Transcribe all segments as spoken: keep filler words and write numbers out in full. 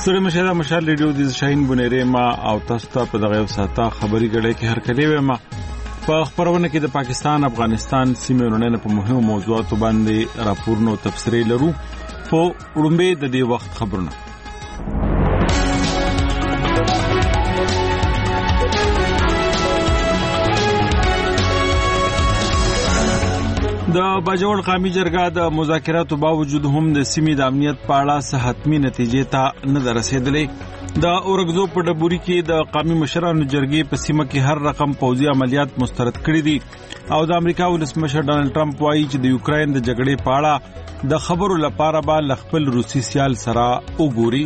ستړي مشه دا مشال ریډیو د شاهین بنيره ما او تاسو ته په دغه ساته خبري غړې کې هر کلی وې ما په خبرونه کې د پاکستان افغانستان سیمې ورونې په مهمو موضوعاتو باندې راپورونه او تفسیري لرو په وړاندې د دې وخت خبرونه د باجوړ قومي جرګه د مذاکراتو باوجود هم د سیمې د امنیت په اړه صحتمي نتیجې ته نه رسیدلې د اورګزو په ډبوري کې د قومي مشرانو جرګې په سیمه کې هر رقم پوځي عملیات مسترد کړي دي او د امریکا ولسمشر ډانلډ ټرمپ وایي چې د یوکرين د جګړې په اړه د خبرو لپاره به خپل روسي سیال سره وګوري.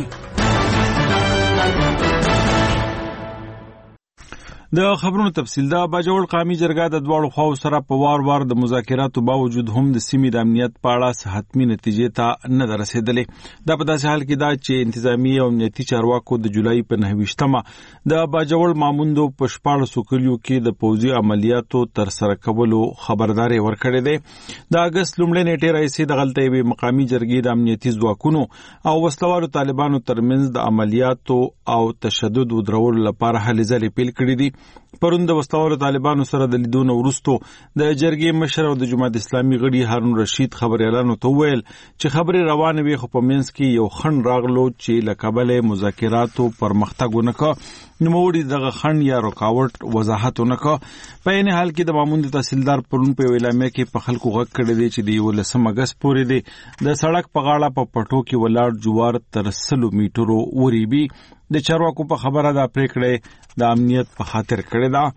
د خبرونو تفصیل دا باجوړ قومي جرګه د دوړو خو سره په وار وار د مذاکراتو باوجود هم د سیمې د امنیت په اړه صحتمي نتیجې ته نه رسیدلې دا په داسې حال کې دا چې انتظامی او امنیتي چارواکو د جولای په نهویشتمه د باجوړ ماموندو په شپاړس کلیو کې د پوځي عملیاتو تر سره کولو خبرداري ورکړې ده. د اگست لومړۍ نیټه راځي د غلطۍ به مقامی جرګې د امنیتي ځواکونو او وسلوالو طالبانو ترمنځ د عملیاتو او تشدد ودرولو لپاره هلې ځلې پیل کړې دي. پرون د وسلوالو طالبانو سره د لیدونو ورستو د جرګې مشر او د جماعت اسلامي غړي هارون رشید خبريالانو ته ویل چې خبرې روانه وي خو په منځ کې یو خن راغلو چې لکبل مذاکراتو پرمختګ ونکړ نوموړي دغه خن یا رکاوټ وضاحت ونکړ. په این حال کې د ماموند تحصیلدار پرون په اعلامیه کې په خلکو غږ کړی دی چې د ولسم اگست پورې دی د سړک په غاړه په پټو کې ولاړ جوار تر سلو میټرو وریبي. د چارواکو په خبره دا پریکړه د امنیت په خاطر کړی دا.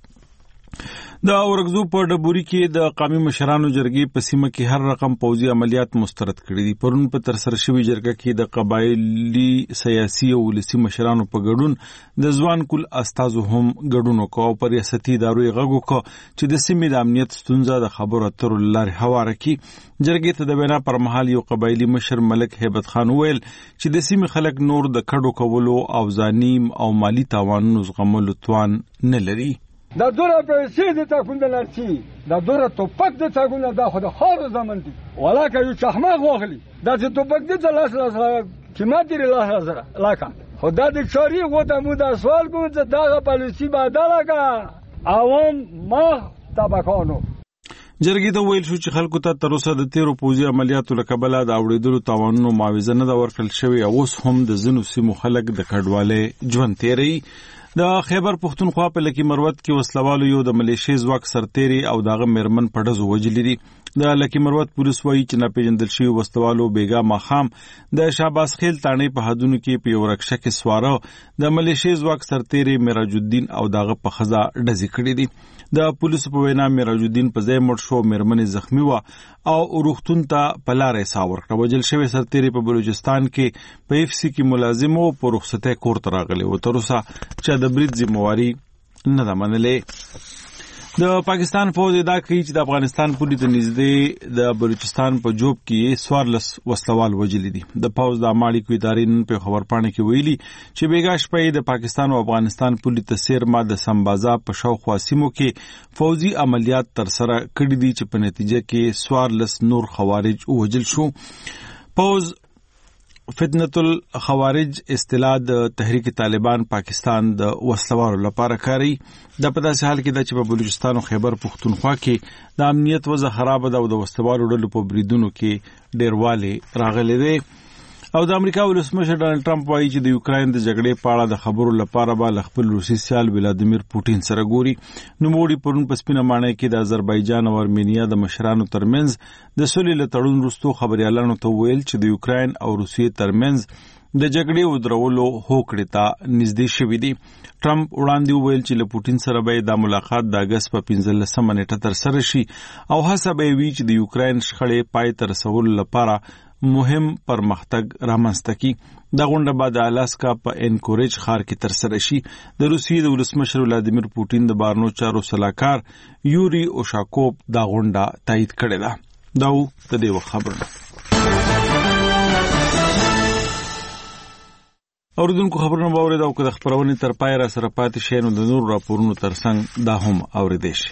د اورګزو په ډبوري کې د قومي مشرانو جرګې په سیمه کې هر رقم پوځي عملیات مسترد کړي دي. پرون په تر سره شوی جرګه کې د قبایلی سیاسي او ولسي مشرانو په ګډون د ځوان کول استازو هم ګډون وکاو پر ریاستي ادارو غږ وکړ چې د سیمې د امنیت ستونزه د خبرو اترو لارې هواره کړي. جرګې ته د وینا پر مهال یو قبایلی مشر ملک هیبت خان ویل چې د سیمې خلک نور د کډو کولو او ځانیم او مالی تاوانونو زغملو توان نه لري. دا دوره پیسې د تاکون د لارچی دا دوره توپک د تاکون دا خو د خار زمن دي ولاکه یو چخماق واخلي دا چې توپک د لاس لاس چې ما دې لاس سره لاکه خدا دې چوري غوته مو دا سوال کوم چې دا پالیسی بدله کا عوام ما تبکانو. جرګې ته ویل شو چې خلکو ته تر اوسه د تیرو پوځي عملیاتو له کبله د اوریدلو تاوانونو معاوضه نه ورکړل شوې او اوس هم د ځینو سیمو خلک د کډوالۍ ژوند تیري. د خیبر پختونخوا په لکی مروت کې وسلوالو یو د ملیشي ځواک سرتيري او داغه مرمن پډزو وجلی دي. د لکی مروت پولیس وایي چې ناپېژندل شوی وسلوالو بیګا ماخام د شاباس خیل تانې په حدونو کې په یو رکشه کې سواره د ملیشي ځواک سرتيري میراج الدین او داغه په خزا ډزې کړې دي. د پولیسو په وینا میراج الدین په ځای مړ شو مرمن زخمی و او روغتون ته په لارې ساور کړ. وجل شوی سرتيري په بلوچستان کې په اف سی کې ملازم او په رخصته کور ته راغلی و تر اوسه چې د برید ذمہواری نه ده منلې. د پاکستان فوج دا کوي چې د افغانستان پولیس د نږدې د بلوچستان په جوب کې سوارلس وسلوال وجلی دي. د فوج د اماړي کو ادارې نن په خبرپاڼه کې ویلي چې بیګا شپې د پاکستان او افغانستان پولیس تسیر ما د سمبازا په شاوخوا سیمو کې فوجي عملیات تر سره کړي دي چې په نتیجه کې سوارلس نور خوارج وجل شو. فوج فتنة الخوارج اصطلاح د تحریک طالبان پاکستان د وسلوالو لپاره کاری. د په داسې حال کې د چې په بلوچستان او خیبر پختونخوا کې د امنیت وضع خراب ده او د وسلوالو ډلو په بریدونو کې ډیرواله راغلي دي. او د امریکا ولسمشر ډانلډ ټرمپ وایي چې د یوکرين د جګړې په اړه د خبرو لپاره به خپل روسي سیال ولادیمیر پوتین سره ګوري. نوموړي پرون په سپینه ماڼۍ کې د آذربایجان او ارمینیا د مشرانو ترمنځ د سولې له تړون وروسته خبريالانو ته ویل چې د یوکرين او روسیې ترمنځ د جګړې ودرولو هوکړې ته نږدې شوې دي. ټرمپ وړاندې ویل چې له پوتین سره به د ملاقات د اگست په پنځلسمه نیټه تر سره شي او هڅه به وي چې د یوکرين شخړې پای ته رسولو لپاره مهم پرمختګ رامنځته کی. دا غونډه به د الاسکا په انکوریج ښار کې تر سره شي. د روسیې د ولسمشر ولادیمیر پوتین د بارنو چارو سلاکار یوري اوشاکوف دا غونډه تایید کړې ده. دا و د دې خبرونه. اوریدونکو خبرونه باورې دا او د خبرونې تر پای را سره پاتې شي نو د نور راپورونو ترڅنګ دا هم اوریدئ شي.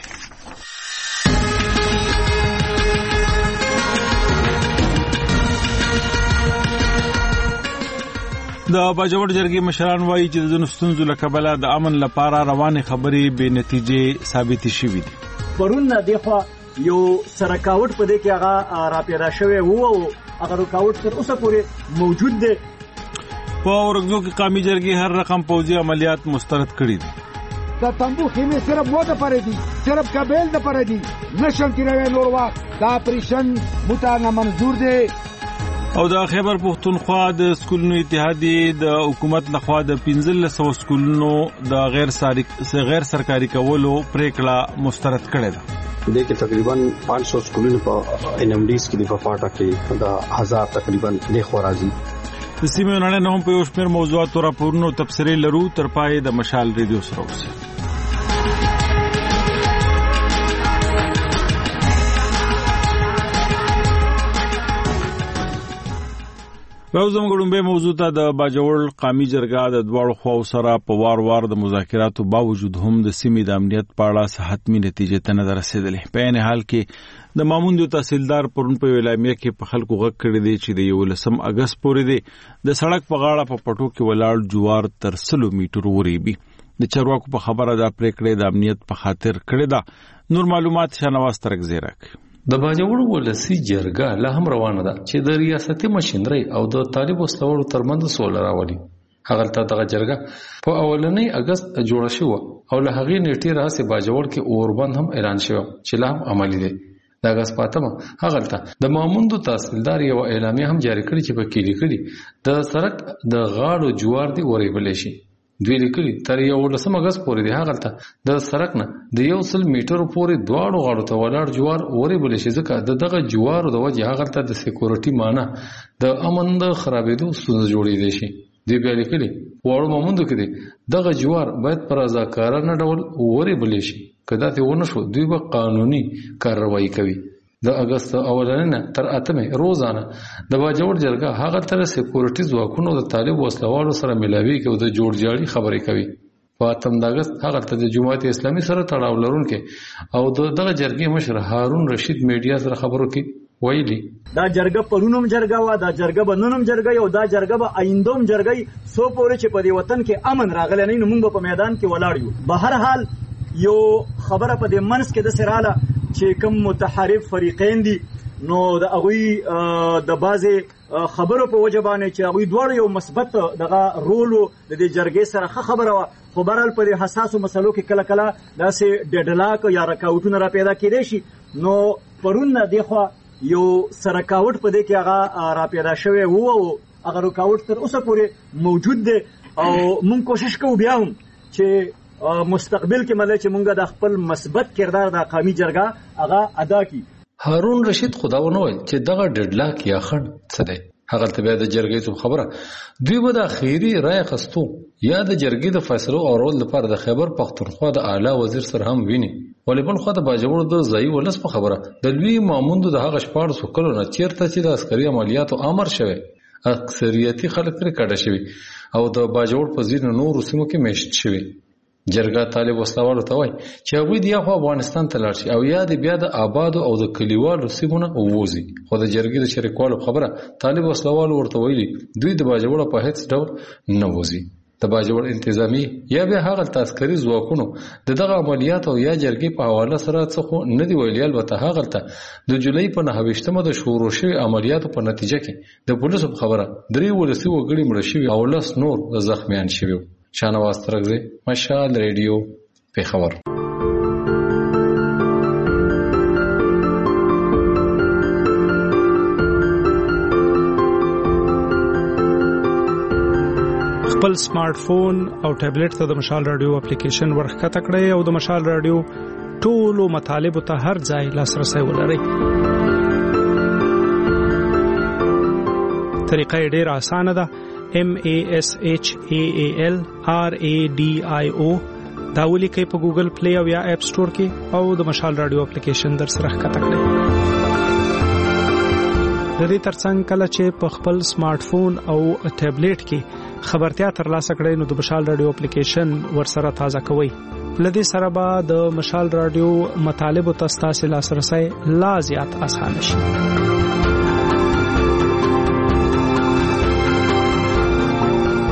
د باجوړ جرګې مشران وایي چې د ځینو ستونزو له کبله د امن لپاره روانې خبرې بې نتیجې ثابتې شوې دي. پرون دغه یو سرکاوټ په دې کې هغه را پیدا شوی وو او هغه رکاوټ تر اوسه پورې موجود دی. په ورغزو کې قومي جرګې هر رقم پوځي عملیات مسترد کړي دي. دا تنبو خیمه صرف مو د پاره دي، صرف کابل د پاره دي، نشم تیروي نور وخت دا پریشن متانه منظور دي. او د خیبر پختونخوا د سکولونو اتحادیه د حکومت لخوا د پنځه سوه سکولونو د غیر غیر سرکاري کولو پریکړه مسترد کړې ده. د کې تقریبا پانچ سو سکولونو په ان ام ډیز کې د فاټا کې د هزار تقریبا د خورازي د سیمې نړۍ نه هم په یو شمېر موضوعات او راپورونو تبصرې لرو. تر پای د مشال ریډیو سره اوسئ. راوزم غړومبه موضوع ته د باجوړ قومي جرګه د دوړو خواو سره په وار وار د مذاکراتو باوجود هم د سیمې د امنیت په اړه حتمی نتیجې ته نه رسیدلې. په عین حال کې د ماموندو تحصیلدار پرون په اعلامیه کې په خلکو غږ کړی دی چې د یولسم اگست پورې دی د سړک په غاړه په پټو کې ولاړ جوار تر سلو میټر وریبي. د چارواکو په خبره دا پریکړه د امنیت په خاطر کړې ده. نور معلومات شنواز ترک زیرک. د باجوړ ولسی جرګه لا هم روانه ده چې د ریاستي ماشينري او د طالب وسلوړو ترمنځ سوله راولي. هغه ته دغه جرګه په اولنۍ اگست جوړه شو او له هغې نیټې راځي باجوړ کې اوربند هم اعلان شو چې لا هم عملي دی. د اگست پاتمه هغه ته د ماموندو تحصیلدار یو اعلامیه هم جاری کړی چې په کې لیکلي د سړک د غاړو جوار دی ورېبل شي. دوی لیکلي تر یو لسم اگست پورې دی هغه ته د سړک نه د یو سل میټر پورې دواړو غاړو ته ولاړ جوار ورېبل شي ځکه د دغه جوارو د وجه هغه ته د سکیورټي معنی د امن د خرابېدو ستونزه جوړېدای شي. دوی بیا لیکلي واړو ماموندو کې دی دغه جوار باید پر رضاکارانه ډول ورېبل شي. که داسې ونه شو دوی به قانوني کارروايي کوي. د اگست اولنه تر اتمه روزانه د باجوړ جرګه هغه تر سکیورټي ځواکونو د طالب وسلوالو سره ملاوي کې د جوړجاړي خبرې کوي. په اتم د اگست هغه ته د جماعت اسلامي سره تړاو لرونکي او دغه جرګې مشر هارون رشید میډیا سره خبرو کې ویلي دا جرګه پرونم جرګه وا دا جرګه بنونم جرګه یو دا جرګه به آیندوم جرګه سو پورې چې په دې وطن کې امن راغلی نه موږ په میدان کې ولاړ یو. به هر حال یو خبره په دې منس کې د سراله چې کوم متحارب فریقین دي نو د هغوی د بعضې خبرو په وجه باندې چې هغوی دواړو یو مثبت دغه رول د دې جرګې سره ښه خبره وه. خو بهرحال په دې حساسو مسلو کې کله کله داسې ډډلاک یا رکاوټونه را پیدا کېدای شي. نو پرون نه دېخوا یو سرکاوټ په دې کې هغه را پیدا شوی وو او هغه رکاوټ تر اوسه پورې موجود دی او موږ کوشش کوو بیا هم چې مستقبل کې مله چې مونږه د خپل مثبت کردار د قومي جرګه هغه ادا کی. هارون رشید خداونه وایي چې دغه ډډلاک یا خند څه دی. هغه ته بیا د جرګې څخه خبره دوی به د اخیری رای خستو یا د جرګې د فیصلو اورول لپاره د خیبر پختونخوا د اعلی وزیر سره هم ویني. ولې بل خو د باجوړ د ځای ولس په خبره د لوی ماموندو د هغه شپاړسو کلو نه چیرته چې د عسکري عملیاتو امر شوی اکثریتي خلک پرې کډه شوي او د باجوړ په ځینو نورو سیمو کې میشت شوي. جرګه طالب وسلوالو ته وایي چې هغوی د یا خو افغانستان ته لاړ شي او یا د بیا د آبادو او د کلیوالو سیمو نه ووځي. خو د جرګې د شریکوالو خبره طالب وسلوالو ورته ویلي دوی د باجوړ په هیڅ ډول نه وځي. د باجوړ انتظامی یا بیا هغه عسکري ځواکونو د دغه عملیات او یا جرګې په حواله سره څه خو نه دی ویلي. البته هغه ته د جولای په نهه ویشتمه د شروع شوي عملیاتو په نتیجه کې د پولیسو په خبره درې ولسي وګړي مړه شوي او لس نور زخمیان شوي. شانواز ترکزی مشال ریډیو پیښور. خپل سمارټ فون او ټابلیټ ته د مشال رادیو اپلیکیشن ورخکته کړئ او د مشال رادیو ټولو مطالبو ته هر ځای لاسرسی ولرئ. طریقه یې ډېره اسانه ده. M A S H A A L R A D I O دا ولیکئ په ګوګل پلی او یا اپ سٹور کې او د مشال رادیو اپلیکیشن در سره ښکته کړئ. د دې ترڅنګ کله چې په خپل سمارټ فون او ټابلیټ کې خبرتیا ترلاسه کړئ نو د مشال رادیو اپلیکیشن ور سره تازه کوئ. لدې سره به د مشال رادیو مطالبو ته ستاسو لاسرسی لا زیات اسانه شي.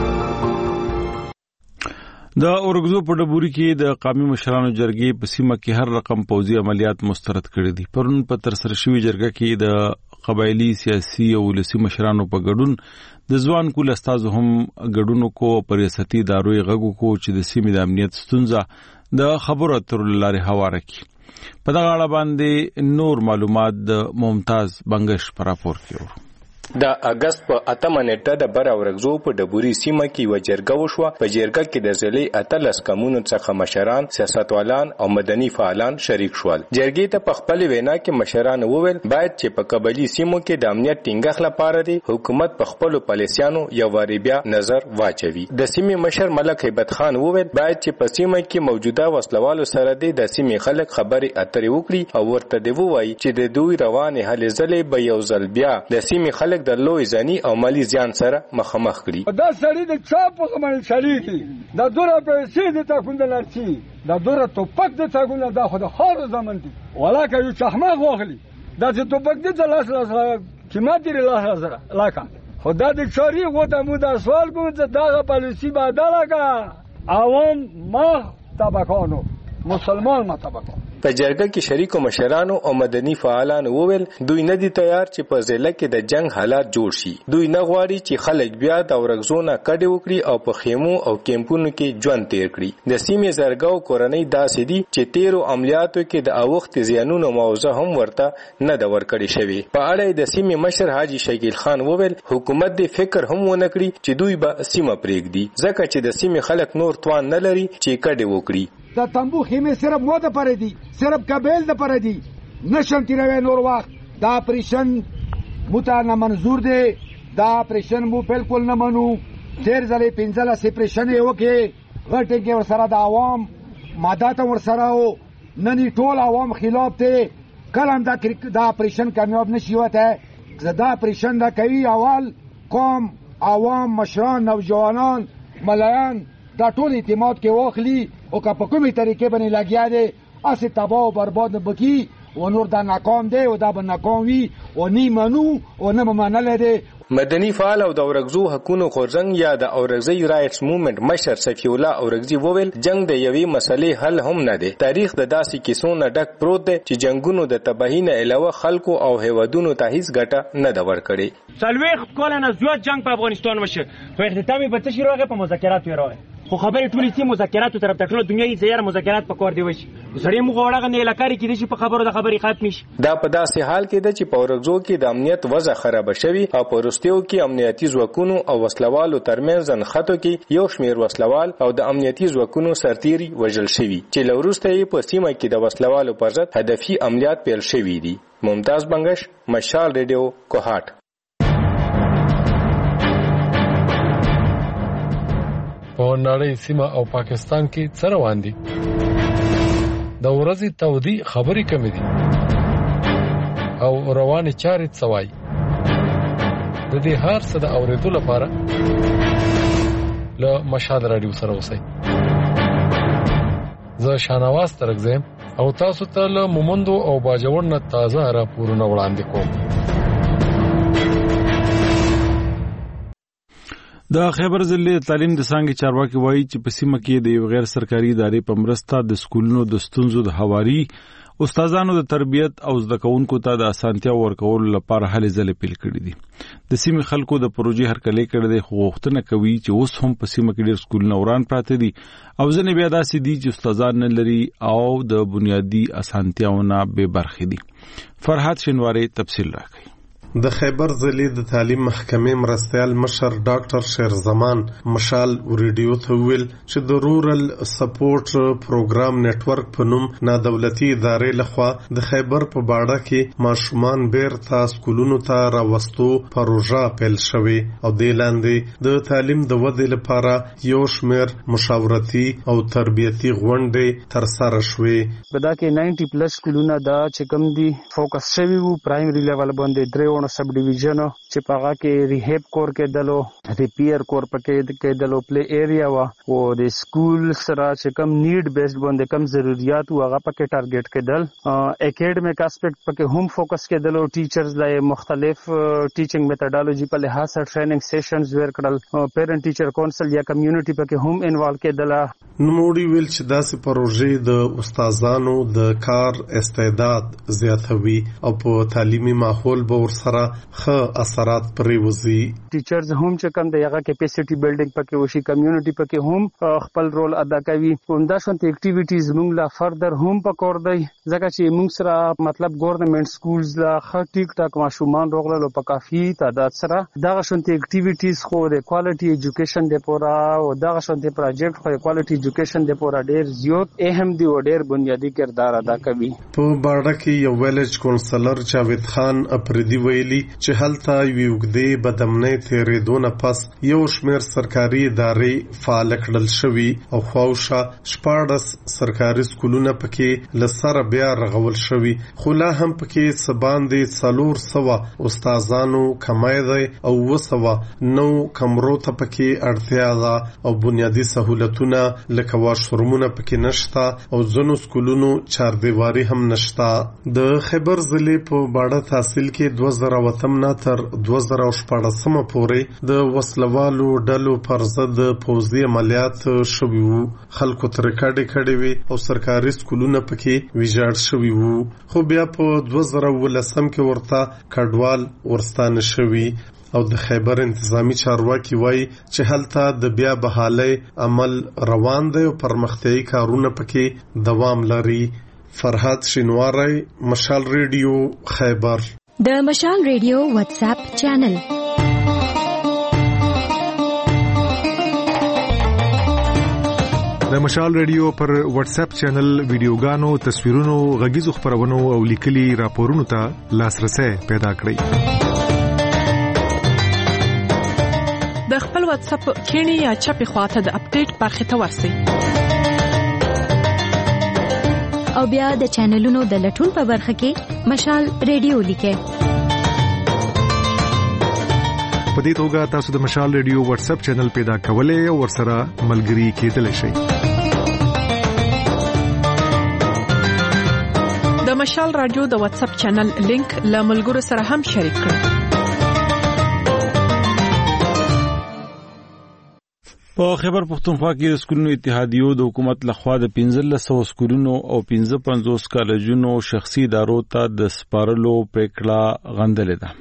د اورګزو په ډبوري کې د قومي مشرانو جرګې په سیمه کې هر رقم پوځي عملیات مسترد کړي دي. پرون په ترسره شوې جرګه کې د قبایلی سیاسي او ولسي مشرانو په ګډون د ځوان کول استاد هم ګډونو کو پر ریاستي ادارو غږو کو چې د سیمې د امنیت ستونزه د خبرو اترو لارې هواره کړي. په دغه اړه باندې نور معلومات د ممتاز بنگش پر راپور کې. د اگست په اتمه نیټه د بر اورګزو په ډبوري سیمه کې و جرګه وشوه. په جرګه کې د ضلع اتلس کمونو څخه مشران، سیاستوالان او مدني فعالان شریک شول. جرګې ته په خپل وینا کې مشران وویل باید چې په قبایلی سیمو کې د امنیت ټینګښت لپاره دی حکومت په خپل پالیسیانو یو واری بیا نظر واچوي. د سیمې مشر ملک هیبت خان وویل باید چې په سیمه کې موجوده وسلوالو سره دی د سیمې خلک خبرې اترې وکړي او ورته دی ووایي چې د دوی روانې هلې ځلې به یو ځل بیا د سیمې خلک د لوی ځاني او مالی زیان سره مخامخ کړي. دا سړی د چا په غمړ شریکي دا دوره پیسې د تاکوند لارچی دا دوره توپک د تاکوند دا خو د خارو زمن دي ولاکه یو چخماغ واخلي دا چې توپک د لاس لاس قیمت دی لاس زره لاکه خدا د چاري غو د مو د سوال کو چې دا پالیسی بدله کا عوام ما طبقانو مسلمان ما طبقانو. په جرګه کې شریکو مشرانو او مدني فعالانو وویل دوی نه دي تیار چې په ضلع کې د جنگ حالات جوړ شي. دوی نه غواړي چې خلک بیا د اورګزو نه کډې وکړي او په خیمو او کیمپونو کې ژوند تیر کړي. د سیمې زرګاو کورنۍ داسې دي چې تیرو عملیاتو کې د اوخت زیانونو موضوع هم ورته نه د ورکړې شوی. په اړه د سیمې مشر حاجی شکیل خان وویل حکومت دې فکر هم ونه کړي چې دوی به سیمه پرېږدي ځکه چې د سیمې خلک نور توان نه لري چې کډې وکړي. د تنبو خیمه صرف مو د پاره دي صرف قبیل د پاره دي نشم تیروي نور وخت دا پریشن متانه منظور دي دا پریشن مو بالکل نه منو. تیر ځلې پنځله سپریشن یو کې غټه کې ور سره د عوام مادات ور سره او نني ټول عوام خلاف ته کلم دا دا پریشن کامیاب نشي وته. دا پریشن دا کوي اول قوم عوام مشران نوجوانان ملایان دا ټول اعتماد کې واخلي او که په کومې طریقې باندې لګیا دی اسې تباه او برباد بکی و نور دا ناکام دی او دا به ناکام وي او نه منو او نه به منلی دی. مدني فعال او د اورګزو حقونو خورزنګ یا د اورګزي رایټس موومېنټ مشر صفی الله اورګزي وویل جنگ د یوې مسلې حل هم نه دی. تاریخ د داسې کیسو نه ډک پروت دی چې جنگونو د تباهي نه علاوه خلکو او هیوادونو ته هیڅ ګټه نه ده ورکړې. څلوېښت کاله نه زیات جنگ په افغانستان وشو خو اختتام یې په څه شي راغی؟ په مذاکراتو یې راغی. خو خبرې ټولې چې مذاکراتو طرف ته ټول دنیا یې زیار مذاکرات په کار دی وشي سړی موږ وړاغه نه لکاري کې دي چې په خبرو د خبرې ختم شي. دا په داسې حال کې ده چې په اورګزو کې د امنیت وضع خراب شوی او په وروستیو کې امنیتي ځواکونو او وسلوالو ترمنځ ځنخټو کې یو شمیر وسلوال او د امنیتي ځواکونو سرتیري وژل شوي چې له وروسته یې په سیمه کې د وسلوالو پر ضد هدفي عملیات پیل شوي دي. ممتاز بنگش، مشال ریډیو، کوهاټ. په نړۍ سیمه او پاکستان کې څه روان دي؟ د ورځې تودي خبرې کمې دي او روانې چارې څه وایي؟ د دې هر څه د اورېدو لپاره له مشال راډیو سره اوسئ. زه شانواز ترکزم او تاسو ته له مومندو او باجوړ نه تازه راپورونه وړاندې کوم. د خیبر ضلع تعلیم د څانګې چارواکي وایي چې په سیمه کې د یو غیر سرکاري ادارې په مرسته د سکولونو د ستونزو د هواري استادانو د تربیت او زده کوونکو ته د اسانتیا ورکولو لپاره هلې ځلې پیل کړې دي. د سیمې خلکو د پروژې هرکلی کړی دی خو غوښتنه کوي چې اوس هم په سیمه کې ډېر سکولونه وران پراته دي او ځینې بیا داسې دي چې استادان نه لري او د بنیادي اسانتیاونه بې برخې دي. فرحات شینواری تفصیل راکوي. د خیبر ضلع د تعلیم محکمې مرستیال مشر ډاکټر شیرزمان مشال ریډیو ته ویل چې د رورل سپورټ پروګرام نتورک په نوم نادولتي ادارې لخوا د خیبر په باړه کې ماشومان بیرته سکولونو ته راوستو پروژه پیل شوې او د لاندې د تعلیم د ودې لپاره یو شمېر مشاورتي او تربیتي غونډې ترسره شوې. په دا کې نود پلس سکولونه دا چې کوم دي فوکس شوي وو پرایمري لیول باندې درې مونو سب ډیویژن چې پاغه کې ریهب کور کې دلو ریپیر کور پکې کې دلو پلی ایریا وا او د سکول سره چې کم نیډ بیسډ باندې کم ضرورت او هغه پکې ټارګټ کې دل اکیډمیک اسپیکټ پکې هم فوکس کې دلو ټیچرز لای مختلف ټیچینګ میتھډالوجي په لحاظ سره ټریننګ سیشنز ور کړل پیرنټ ټیچر کونسل یا کمیونټي پکې هم انوالو کې دل. نوموړي ویل چې داسې پروژې د استادانو د کار استعداد زیاتوي او په تعلیمي ماحول به ورسره ښه اثرات پرېوځي. ټیچرز هم چې کوم د هغه کیپاسټي بلډینګ پکې وشي کمیونټي پکې هم خپل رول ادا کوي. همدا شانتي اکټیویټیز موږ لا فردر هم پکور دی ځکه چې موږ سره مطلب ګورنمنت سکولز لا ښه ټیک ټاک ماشومان روغلو په کافي تعداد سره دغه شانتي اکټیویټیز خو د کوالټي ایجوکیشن د پورا او دغه شانتي پروجیکټ خو کوالټي ایجوکیشن د پورا ډیر زیات اهم دی او ډیر بنیادی کردار ادا کوي. په باړه کې یو ویلج کونسلر جاوید خان اپریدي ویلي چې هلته یو وګړي بدمنۍ تیرېدو نه پس یو شمېر سرکاري ادارې فعال کړل شوي او خواوشا شپاړس سرکاري سکولونه پکې لسره بیا رغول شوي خو لا هم پکې سباندې څلور سوه استادانو کمای دی او اوه سوه نو کمرو ته پکې اړتیا ده او بنیادي سهولتونه لکه واشرومونه پکې نشته او ځینو سکولونو چاردیواري هم نشته. د خیبر ضلع په باړه تحصیل کې دوه زره اتم نه تر دوه زره شپاړسم پورې د وسلوالو ډلو پر ضد پوځي عملیات شوي وو. خلکو تر کډې کډې وي او سرکاري سکولونه پکې ویجاړ شوي وو خو بیا په دوه زره ولسم کې ورته کډوال ورستانه شوي او د خیبر انتظامی چارواکي وایي چې هلته د بیا بحالۍ عمل روان دی او پرمختیایي کارونه پکې دوام لري. فرحات شینواری، مشال ریډیو، خیبر. د مشال ریډیو واتس اپ چینل د مشال ریډیو پر واتس اپ چینل ویډیوګانو، تصویرونو، غږیزو خبرونو او لیکلي راپورونو ته لاسرسي پیدا کړئ. د خپل واتس اپ کینی یا چپی خواته د اپډیټ برخه ته ورسئ او بیا د چینلونو د لټون په برخه کې مشال ریډیو لیکئ. په دې توګه تاسو د مشال ریډیو واتس اپ چینل پیدا کولای او ورسره ملګري کېدلی شئ. د مشال رادیو د واتس اپ چینل لینک له ملګرو سره هم شریک کړئ. په خیبر پختونخوا کې د سکولونو اتحادیو د حکومت لخوا د پنځه سوه سکولونو او پنځه پنځوس کالجونو شخصي ادارو ته د سپارلو پریکړه غندلې ده.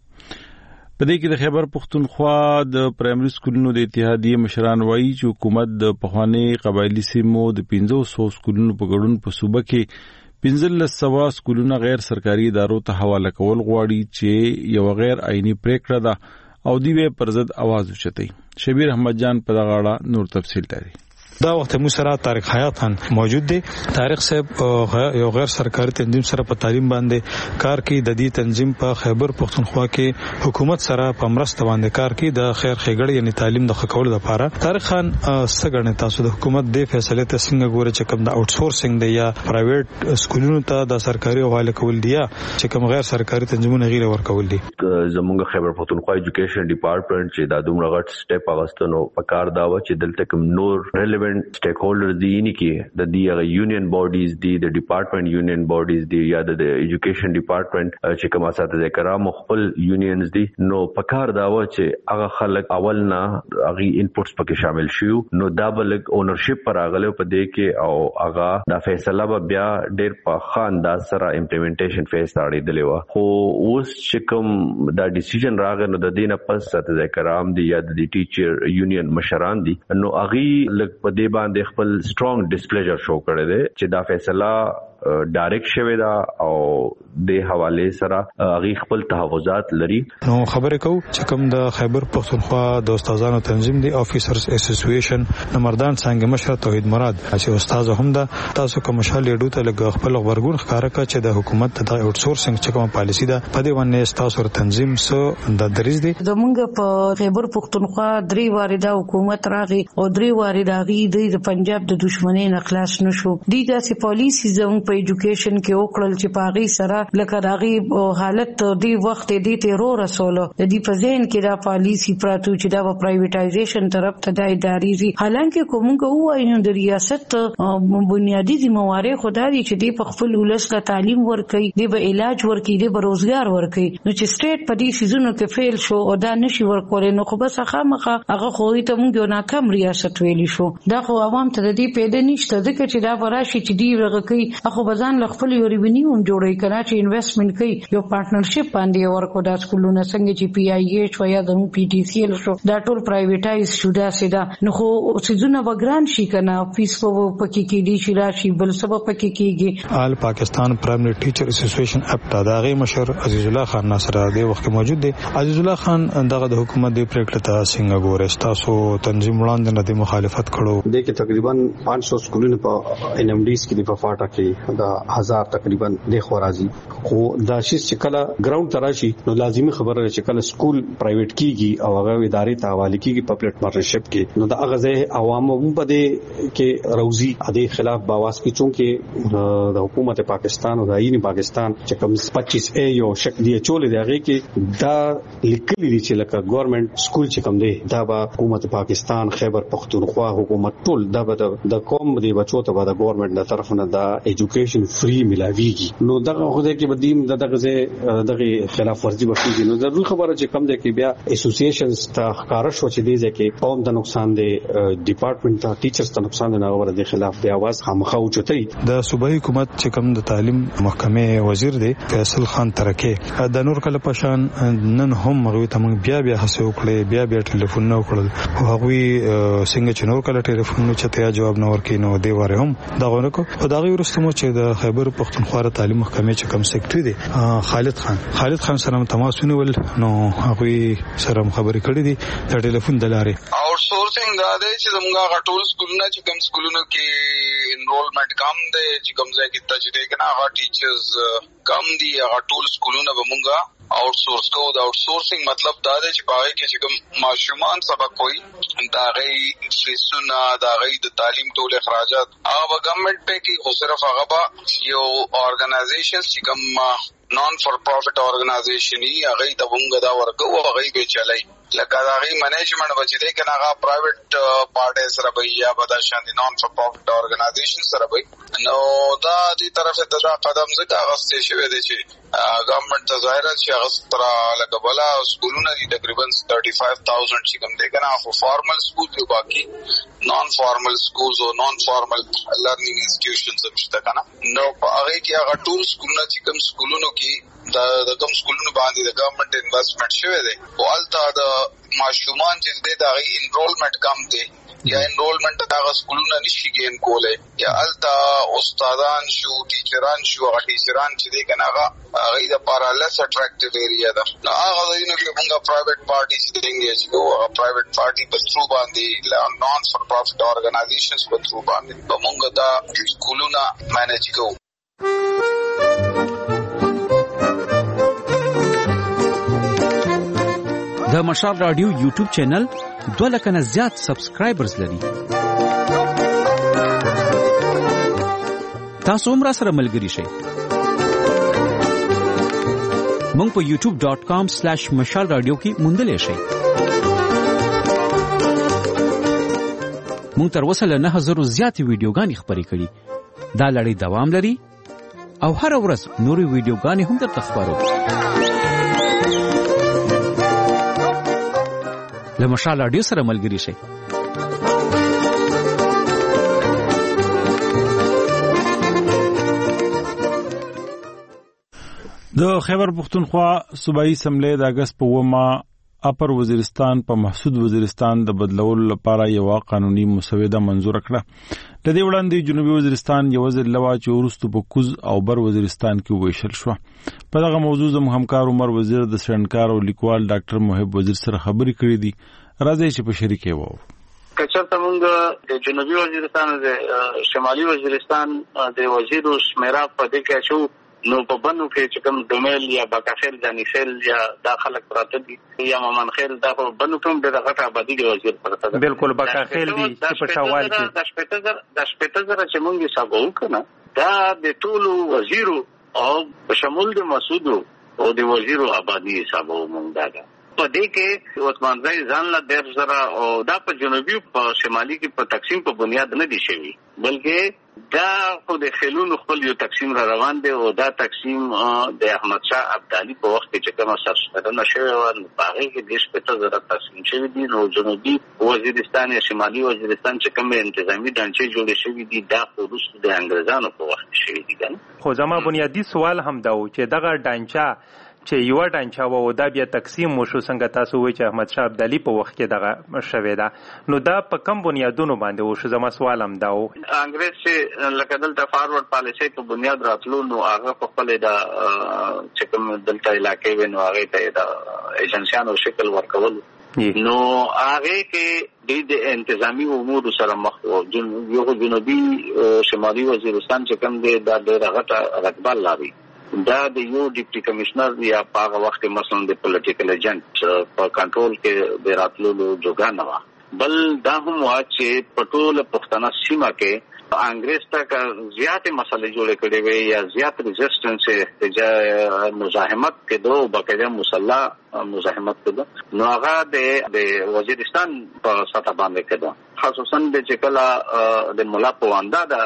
په دې کې د خیبر پختونخوا د پرایمري سکولونو د اتحادیې مشران وایي چې حکومت د پخواني قبایلی سیمو د پنځه سوه سکولونو په ګډون په صوبه کې پنځه سوه سکولونه غیر سرکاري ادارو ته حواله کول غواړي چې یو غیر عیني پریکړه ده او دی به پر ضد आवाज اوچتای. شبیر احمد جان په دغه اړه نور تفصیل لري. دا وخت مو سره طارق حیات خان موجود دی. طارق صاحب یو غیر سرکاري تنظیم سره په تعلیم باندې کار کوي. د دې تنظیم په خیبر پختونخوا کې حکومت سره په مرسته باندې کار کوي د خیر ښېګړې یعنی تعلیم د ښه کولو لپاره. طارق خان څنګه تاسو د حکومت د فیصله ته څنګه ګورئ چې کوم د اوټ سورسینګ دی یا پرایویټ سکولونو ته د سرکاري حواله کول دی یا چې کوم غیر سرکاري تنظیمونه غیر ورکول دي؟ زموږ خیبر پختونخوا ایجوکیشن ډپارټمنټ چې د دومره غټ سټیپ اغستنو په کار دا و چې دلته کوم نور ریلیونټ سټیک هولډر دی نه کې د دې یونین باډیز دی د ډپارټمنټ یونین باډیز دی یا د ایجوکیشن ډپارټمنټ چې کوم اساتذه کرام خپل یونینز دی نو په کار دا و چې هغه خلک اول نه هغه انپوټس پکې شامل شي نو دا بل اونرشپ پر اغله په دې کې او هغه دا فیصله به بیا ډېر په خان دا سره امپلیمنټیشن فیس اړې دی و خو اوس چې کوم دا ډیسیژن راغی نو د دینه پس اساتذه کرام دی یا د ټیچر یونین مشران دي نو هغه لږ په دې باندې خپل سترونګ ډیسپلیجر شو کړی دی چې دا فیصله ډایرکټ شوی دا او د حواله سره هغه خپل تحفظات لري. نو خبرې کو چې کوم د خیبر پختونخوا د استادانو تنظیم دی افیسرز اسوسییشن نمردان څنګه مشر توحید مراد چې استاد هم دا تاسو کوم مشال لیډو ته لګ خپل ورګون ښکارا کا چې د حکومت د اوټ سورسینګ چې کوم پالیسی ده په دې باندې تاسو تنظیم سو د دریز دی. زمونږ په خیبر پختونخوا درې وارده حکومت راغی او درې وارده غي د پنجاب د دښمنۍ نه خلاص نشو. دي داسې پالیسی زموږ په ایجوکیشن کې وکړل چې پاغي سره لکه داغي حالت دی وخت دی ته رو رسول د دې په ذهن کې دا پالیسی پراتو چې دا پرایویټایزیشن طرف ته د اداري حالانکه کومه وایو د ریاست بنیادی ذمہواری خدای چې دی په خپل ولس له تعلیم ورکړي دی به علاج ورکړي دی به روزګار ورکړي نو چې سټیټ په دې سيزونو کې فیل شو او دا نشي ورکول نو خو بس خامخه هغه خو ته موږ نه کم ریاست ویلی شو دا خو عوام ته د دې پیدا نشته ځکه چې دا وراشي چې دی ورغکې خو بزان لخپل یو ریونیوم جوړي کړه چې انویسټمنٹ کوي یو پارټنرشپ باندې ورکو دا سکولونه څنګه چې پی آی ایچ ویا د پی ټی سی ال شو دا ټول پرایویټایز شو دا سیدا نو خو سيزونه وګران شي کنه فیس په پکې کې دي چې راشي بل سبب پکې کېږي آل پاکستان پرایمری ټیچر اسوسییشن اپ دا دغه مشر عزیز الله خان ناصر دی وخت موجود دی عزیز الله خان دغه د حکومت دی پریکړه ته څنګه ګورې تاسو تنظیم وړاندې نه د مخالفت کړو د کې تقریبا پانچ سو سکولونه په ان ام ډیز کې د فاټا کې دا هزار تقریبا د خورازي خو دا شي چې کله ګراوند تراشي نو لازمي خبره چې کله سکول پرایویټ کیږي او هغه ادارې ته حواله کیږي پبلک پارټنرشپ کې نو دا هغه عوامو په دې کې روزي د خلاف باواز کی چونکه د حکومت پاکستان او د عین پاکستان چې کوم پچیس اے یو شک دی چولې دی هغه کې دا لیکلي دي چې لکه ګورنمنت سکول چې کوم دی دا به حکومت پاکستان خیبر پختونخوا حکومت ټول دا به د کوم دی بچو ته به د ګورنمنت له طرف نه دا ایجوکیشن فری ملاويږي نو دا خو دې کې بدیم دغه دغه خلاف ورزي وکړي نو ضروري خبره چې کوم دی کې بیا اسوسییشنز ته ښکارا شو چې دی چې قوم ته نقصان دی ډپارټمنټ ته ټیچرز ته نقصان دی هغه ور خلاف دی आवाज خامخا اوچتای د صوبایي حکومت چې کوم د تعلیم محکمې وزیر دی فیصل خان ترکه د نور کله پشان نن هم هغه ته بیا بیا هڅه وکړي بیا بیا ټلیفون نه وکړل او هغه څنګه چې نور کله ټلیفون چته جواب نه ورکړي نو دی وره هم دا غوړو او دا غوړو ورستمو چې د خیبر پختونخوا تعلیم محکمې چې کوم سیکریټری دی خالد خان خالد خان سره تماس ونیول نو هغه سره خبرې کړې دي د ټلیفون د لارې آوټ سورسینګ دا دی چې زموږ غټول سکولونه چې کوم سکولونو کې انرولمنٹ کم دی چې کوم ځای کې تجربه کنه هغه ټیچرز کم دي هغه ټول سکولونه به مونږه آوټ سورس کو دا آوټ سورسینګ مطلب دا دی چې باغې کې چې کوم ماشومان سبق کوي دا غي فیسونه دا غي د تعلیم ټول اخراجات هغه ګورنمنت په کې خو صرف هغه به یو اورګنایزیشنز چې کوم نان فور پروفټ اورګنایزیشن یې هغه د وګړو دا ورکو هغه به چلای لکه دا غي منیجمنت بچی دی کنه هغه پرایویټ پارټي سره به یا به دا شاندي نان فور پروفټ اورګنایزیشن سره به نو دا دې طرف ته دا قدم زګه غوښته شوی دی چې ګورنمنت ته ظاهره چې هغه تر لکه بلا سکولونه دي تقریبا پنځه پنځه هزار چې کوم دی کنه خو فارمل سکول دی باقي نان فارمل سکولز او نان فارمل لرنینګ انسټیټیوشنز هم شته کنه نو هغه کې هغه ټول سکولونه چې کوم سکولونو کې دا د کوم سکولونو باندې د ګورنمنت انویسټمنٹ شوی دی او الته د ماشومان چې د دغه انرولمنٹ کم دی یا انرولمنٹ هغه سکولونه نشي ګین کولای یا الته استادان شو ټیچران شو هغه ټیچران چې دی کنه هغه هغه د پارا لیس اټریکټیو ایریا ده نو هغه د یو کې موږ پرایویټ پارټي چې انګیج کوو هغه پرایویټ پارټي په ثرو باندې نان فور پروفټ اورګنایزیشنز په ثرو باندې موږ دا سکولونه مانیج کوو د مشال رادیو یوټیوب چینل دوه لک نه زیات سبسکرایبرز لري تاسو هم را سره ملګری شئ مونږ په یوټیوب ډاٹ کام سلیش مشال رادیو کې موندلی شئ مونږ تر اوسه له نه هزارو زیاتې ویډیوګانې خپرې کړي دا لړۍ دوام لري او هر ورځ نورې ویډیوګانې هم درته خپروو له مشال رادیو سره ملګری شئ د خیبر پختونخوا صوبایي اسمبلی د اگست په ومه اپر وزیرستان په محسود وزیرستان د بدلولو لپاره یو قانوني مسوده منزور کړه. د دې وړاندې جنوبي وزیرستان یو ځل لوا چې ورستو په کوز او بر وزیرستان کې ویشل شو. په دغه موضوع زموږ همکار عمر وزیر د سرنکار او لیکوال ډاکټر محب وزیر سره خبرې کړې دي. راځي چې په شریکه وو. کچته موږ د جنوبي وزیرستان د شمالي وزیرستان د وزیر شمیرا په دې کې شو نو په بنو کې چې کوم دومل یا باکاخیل جانیخیل یا دا خلک پراته دي یا مامان خیل دا په بنو کوم د غټه آبادی دی وزیر پراته ده بالکل باکاخیل دي چې په شوال کې د شپږ زره د شپږ زره چې مونږ حساب وکړو دا د ټولو وزیرو او شمول د مسعود او د وزیرو آبادی حساب مونږ دا په دې کې عثمان زئی ځان لا ډېر زره او دا په جنوبي په شمالي کې په تقسیم په بنیاد نه دي شوی بلکې دا خو د خلونو خپل یو تقسیم را روان دی او دا تقسیم د احمد شاه ابدالي په وخت کې چې کومه سرسپدنه شوې وه نو په هغې کې دېرش پنځه زره تقسیم شوي دي نو جنوبي وزیرستان یا شمالي وزیرستان چې کومې انتظامي ډانچې جوړې شوي دي دا خو وروسته د انګریزانو په وخت کې شوي دي که نه خو زما بنیادي سوال هم دا و چې دغه ډانچه چې یو ډانچه و او دا بیا تقسیم وشو څنګه تاسو وایي چې احمد شاه ابدالي په وخت کې دغه شوې ده نو دا په کم بنیادونو باندې وشو زما سوال هم دا و انګریز چې لکه دلته فارورډ پالیسۍ په بنیاد راتلو نو هغه په خپلې د چې کوم دلته علاقې وې نو هغې ته یې د ایجنسیانو شکل ورکولو نو هغې کې د انتظامي امورو سره مخ یو جنوبي شمالي وزیرستان چې کوم دی دا ډېره غټه رقبه لري دا د یو ډیپټي کمشنر یا په هغه وخت کې مثلا د پولیټیکل ایجنټ په کنټرول کې د راتلو جوګه نه وه بل دا هم وه چې په ټوله پښتنه سیمه کې انګریز ته زیاتې مسلې جوړې کړې وې یا زیات ریزسټنس احتجاج مزاحمت کېدو باقاعده مسلح مزاحمت کېدو نو هغه د وزیرستان په سطح باندې کېدو خصوصا د چې کله د ملا پواندا د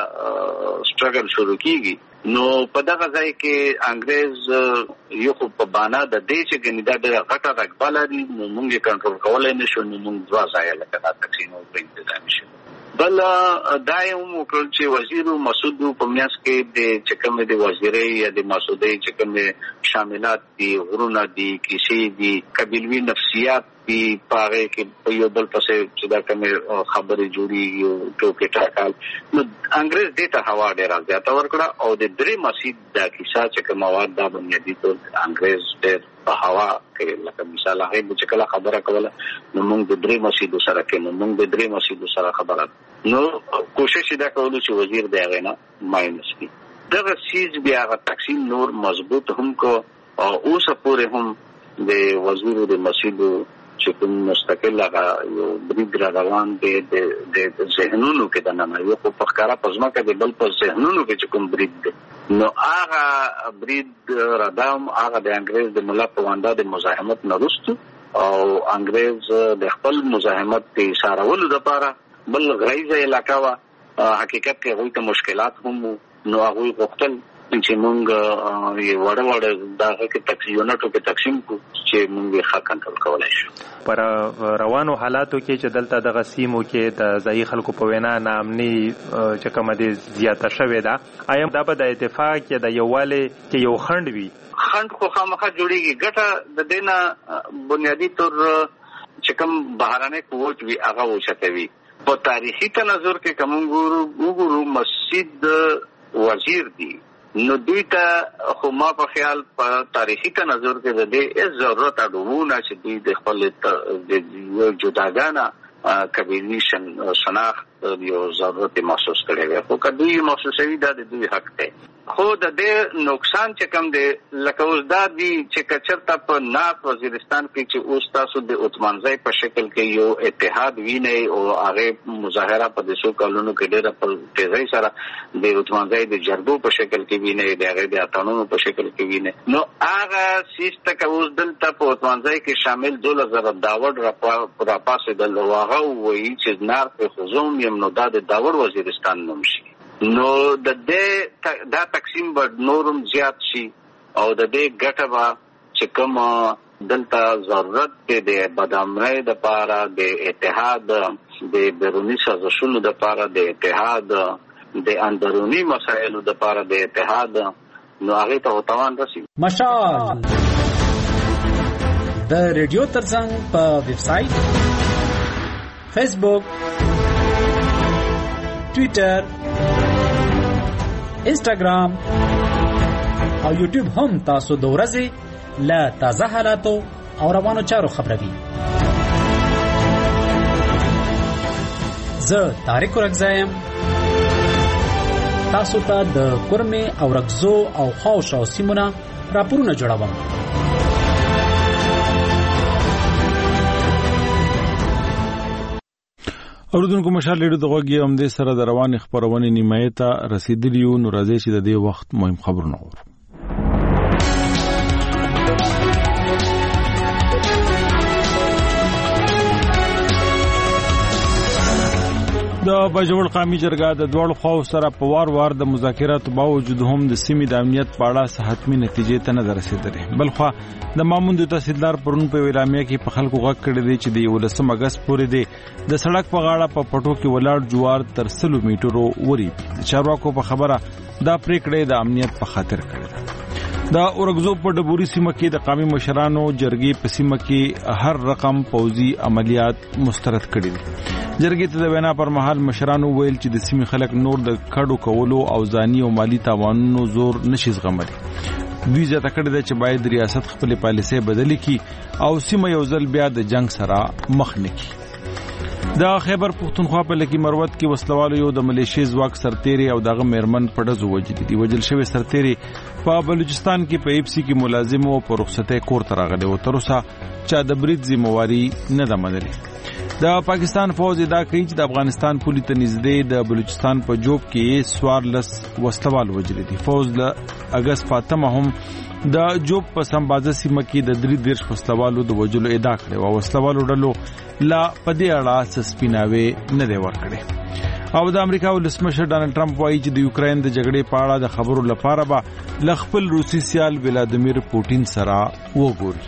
سټرګل شروع کیږي نو په دغه ځای کې انګریز یو خو په بانا د دې چې ګنې دا ډېره غټه رقبه لري نو موږ یې کنټرول کولی نه شو نو موږ دوه ځایه لکه دا تقسیم او په انتظامي شو بل دا یې هم وکړل چې وزیر مسعود په میانس کې د چې کومې د وزیرۍ یا د مسعودۍ چې کومې شاملات دي غرونه دي کیسې دي قبیلوي نفسیات دي په هغې کې په یو بل پسې چې دا کومې خبرې جوړېږي او ټوکې ټاکال نو انګریز دې ته هوا ډېره زیاته ورکړه او د درې مسجد دا کیسه چې کوم مواد دا بنیادي طور انګریز ډېر په هوا کې لکه مثال هغې چې کله خبره کوله نو موږ د درې مسجدو سره کې نو موږ د درې مسجدو سره خبره نو کوشش دا کولو چې وزیر د هغې نه ماینس کړي دغه څیز بیا هغه تقسیم نور مضبوط هم کو او اوسه پورې هم د وزیرو د مسجدو چې کوم مستقل هغه یو برید را روان دی د ذهنونو کې دننه یو خو په ښکاره په ځمکه دی بل په ذهنونو کې چې کوم برید دی نو هغه برید ردام هغه د انګریز د ملا پواندا د مزاحمت نه وروسته او انګریز د خپل مزاحمت د ایسارولو دپاره بل غریزه علاقه وه حقیقت کې هغوی ته مشکلات هم نو هغوی غوښتل چې مونږ یې وړه وړه دغه کې تقسیم یونټو کې تقسیم کړو چې مونږ یې ښه کنټرول کولی شو پر روانو حالاتو کې چې دلته دغه سیمو کې د ځایي خلکو په وینا ناامني چې کومه دی زیاته شوې ده آیا دا به د اتفاق یا د یووالي کې یو خنډ وي خنډ خو خامخا جوړېږي ګټه د دې نه بنیادي طور چې کوم بهرنی قوت وي هغه اوچتوي په تاریخي تنظر کې که مونږ وګورو مسجد وزیر دی نو دوی ته خو ما په خیال په تاریخي تنظر کې د دې ضرورت اډوونه چې دوی د خپل د جداګانه قبیلي شناخت یو ضرورت محسوس کړی وي خو که دوی محسوسوي دا د دوی حق دی خو د دې نقصان چې کوم دی لکه اوس دا دی چې که چېرته په ناک وزیرستان کې چې اوس تاسو د عثمانزی په شکل کې یو اتحاد وینئ او هغې مظاهره په د څو کلونو کې ډېره په تیزۍ سره د عثمانزی د جرګو په شکل کې وینئ د هغې د اتڼونو په شکل کې وینئ نو هغه څیز ته که اوس دلته په عثمانزی کې شامل دولس زره داوړ راپاڅېدل او هغه ووایي چې نار پرې خو زه هم یم نو دا د داوړ وزیرستان نوم شي نو د دې دا تقسیم به نورم زیات شي او د دې ګټه به چې کوم دلته ضرورت دی د بدامنۍ دپاره د اتحاد د بیروني سازشونو دپاره د اتحاد د اندروني مسایلو دپاره د اتحاد نو هغې ته توان رسي مشال د ریډیو ترڅنګ په ویب سایټ فیسبوک ټویټر انسټاګرام او یوټیوب هم تاسو د ورځې له تازه حالاتو او روانو چارو خبروي. زه طارق رګزایم تاسو ته د کورمه او رکزو او خاوش او سیمونه راپورونه جوړوم. اوردونکو مشال لیډو د غوږی هم د سره د روان خبرونه نیمه ته رسیدلی نو راځي چې د دې وخت مهم خبرونه اورو. د بجوړ قومي جرګه د دوړ خو سره په وار وار د مذاکراتو باوجود هم د سیمې د امنیت په اړه صحتمي نتیجې ته نه رسیدلې. بلخو د ماموند تحصیلدار پرون په اعلامیه کې په خلکو غږ کړی دی چې د ولسم اگست پورې دی د سړک په غاړه په پټو کې ولاړ جوار تر سلو میټرو وری. چارواکو په خبره دا پریکړه د امنیت په خاطر کړې ده. د اورګزو په ډبوري سیمه کې د قومي مشرانو جرګې په سیمه کې هر رقم پوځي عملیات مسترد کړي دي. جرګې ته د وینا پر مهال مشرانو ویل چې د سیمې خلک نور د کډو کولو او ځاني او مالی تاوانونو زور نشي زغملي. دوی ځکه کړي ده چې باید ریاست خپل پالیسي بدلی کړي او سیمه یو ځل بیا د جنگ سره مخ نه کړي. د خیبر پختونخوا په لکی مروت کې وسلوالو یو د ملیشي ځواک سرتيري او دغه میرمن په دزو وجدي دي. وجل شوی سرتيري په بلوچستان کې په ایپسی کې ملازم او په رخصته کور ترغله او تر اوسه چا د برید ذمہواری نه ده منلې. د پاکستان فوج ادعا کوي چې د افغانستان پولی ته نږدې د بلوچستان په جوب کې سوارلس وسلوال وجلي دي. فوج له اگست فاطمه هم د جوب په سمبازه سیمه کې د درې دیرش وسلوالو د وجلو ادعا کړې او وسلوالو ډلو لا پدې اړه سسپیناوي نه دی ورکړي. او د امریکا ولسمشر ډانلډ ټرمپ وایي چې د یوکرين د جګړې په اړه د خبرو لپاره به ل خپل روسي سیال ولادیمیر پوتین سره وګوري.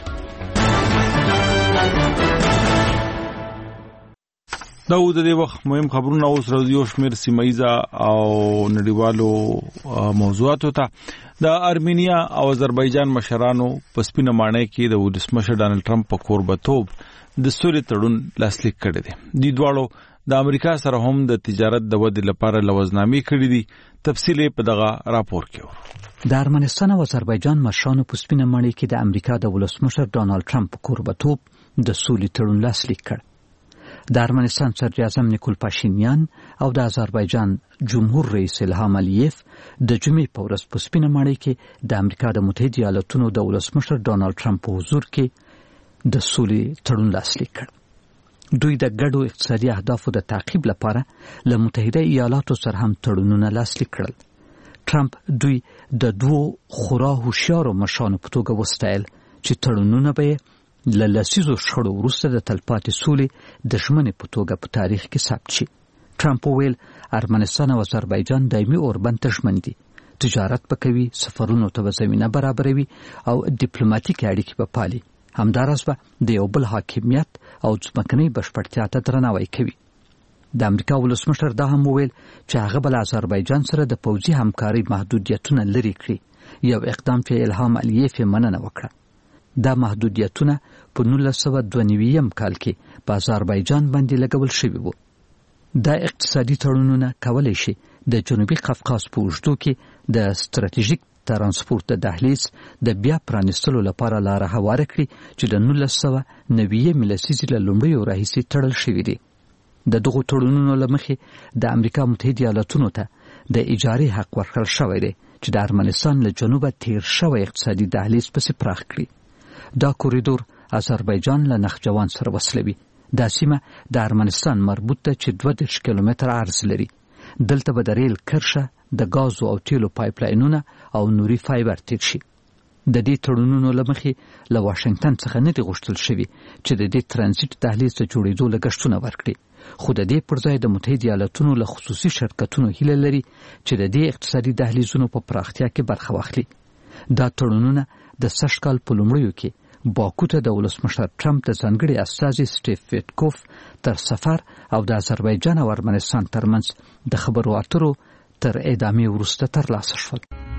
دا و د دې وخت مهم خبرونه اوس راځي او شمیر سیمایزه او نړیوالو موضوعاتو ته. د ارمینیا او آذربایجان مشرانو په سپینه ماڼۍ کې د ولسمشر ډانلډ ټرمپ په کوربتوب د سولې تړون لاسلیک کړی دی. د دوالو د امریکا سره هم د تجارت د ودې لپاره لوزنامې کړې دي. تفصیل په دغه راپور کې ورو. د ارمنستان او آذربایجان مشرانو په سپینه ماڼۍ کې د امریکا د ولسمشر ډانلډ ټرمپ په کوربتوب د سولې تړون لاسلیک کړ. د ارمنستان صدر اعظم نیکول پاشینیان او د آذربایجان جمهور رئیس الهام الیف د جمعې په ورځ په سپینه ماڼۍ کې د امریکا د متحده ایالاتونو د ولسمشر ډانلډ ټرمپ په حضور کې د سولې تړون لاسلیک کړ. دوی د ګډو اقتصادي اهدافو د تعقیب لپاره له متحده ایالاتو سره هم تړونونه لاسلیک کړل. ټرمپ دوی د دوو خورا هوښیارو مشرانو په توګه وستایل چې تړونونه به له لسیزو شخړو وروسته د تلپاتې سولې د ژمنې په توګه په تاریخ کې ثبت شي. ټرمپ وویل ارمنستان او آذربایجان دایمي اوربند ته ژمن دي، تجارت به کوي، سفرونو ته به زمینه برابروي او ډیپلوماټیک اړیکې به پالي. همداراز به د یو بل حاکمیت او ځمکنۍ بشپړتیا ته درناوی کوي. د امریکا ولسمشر دا هم وویل چې هغه به له آذربایجان سره د پوځي همکارۍ محدودیتونه لرې کړي، یو اقدام چې الهام الیف یې مننه وکړه. دا محدودیتونه په نولس سوه دوه نوي کال کې په آذربایجان باندې لګول شوي وو. دا اقتصادي تړونونه کولی شي د جنوبي قفقاز په اوږدو کې د ستراتیژیک ترانسپورت د دهلیز د بیا پرانیستلو لپاره لاره هواره کړي چې د نولس سوه نوي لسیزې له لومړیو راهیسې تړل شوي دي. د دغو تړونونو له مخې د امریکا متحده ایالاتونو ته د اجارې حق ورکړل شوی دی چې د ارمنستان له جنوبه تیر شوی اقتصادي دهلیز پسې پراخ کړي. دا کوریدور آذربایجان له نخجوان سره وصلوي. دا سیمه د ارمنستان مربوط ده چې دوه دېرش کیلومتره عرض لري. دلته به د ریل کرښه، د غازو او تیلو پایپلاینونه او نوري فایبر تیر شي. د دې تړونونو له مخې له واشنگټن څخه نه دی غوښتل شوي چې د دې ترانزیت دهلیز ته جوړېدو لګښتونه ورکړي، خو د دې پر ځای د متحده ایالاتونو له خصوصي شرکتونو هیله لري چې د دې اقتصادي دهلیزونو په پراختیا کې برخه واخلي. دا تړونونه د سږ کال په لومړیو کې باکو ته د ولسمشر ټرمپ د ځانګړي استازي سټیف ویټکوف تر سفر او د آذربایجان او ارمنستان ترمنځ د خبرو اترو تر اعدامي وروسته ترلاسه شول.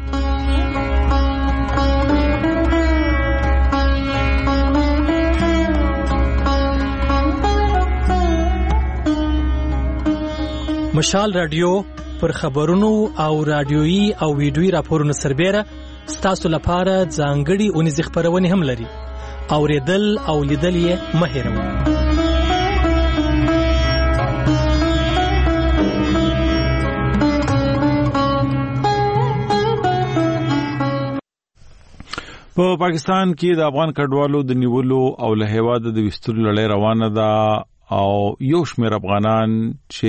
مشال رادیو پر خبرونو او رادیويي او ویډیويي راپورونو سربېره ستاسو لپاره ځانګړي اونیزې خبرونه هم لري. اوریدل او لیدل یې مه هېروئ. په پاکستان کې د افغان کډوالو د نیولو او له هیواده د وستلو لړۍ روانه ده او یو شمېر افغانان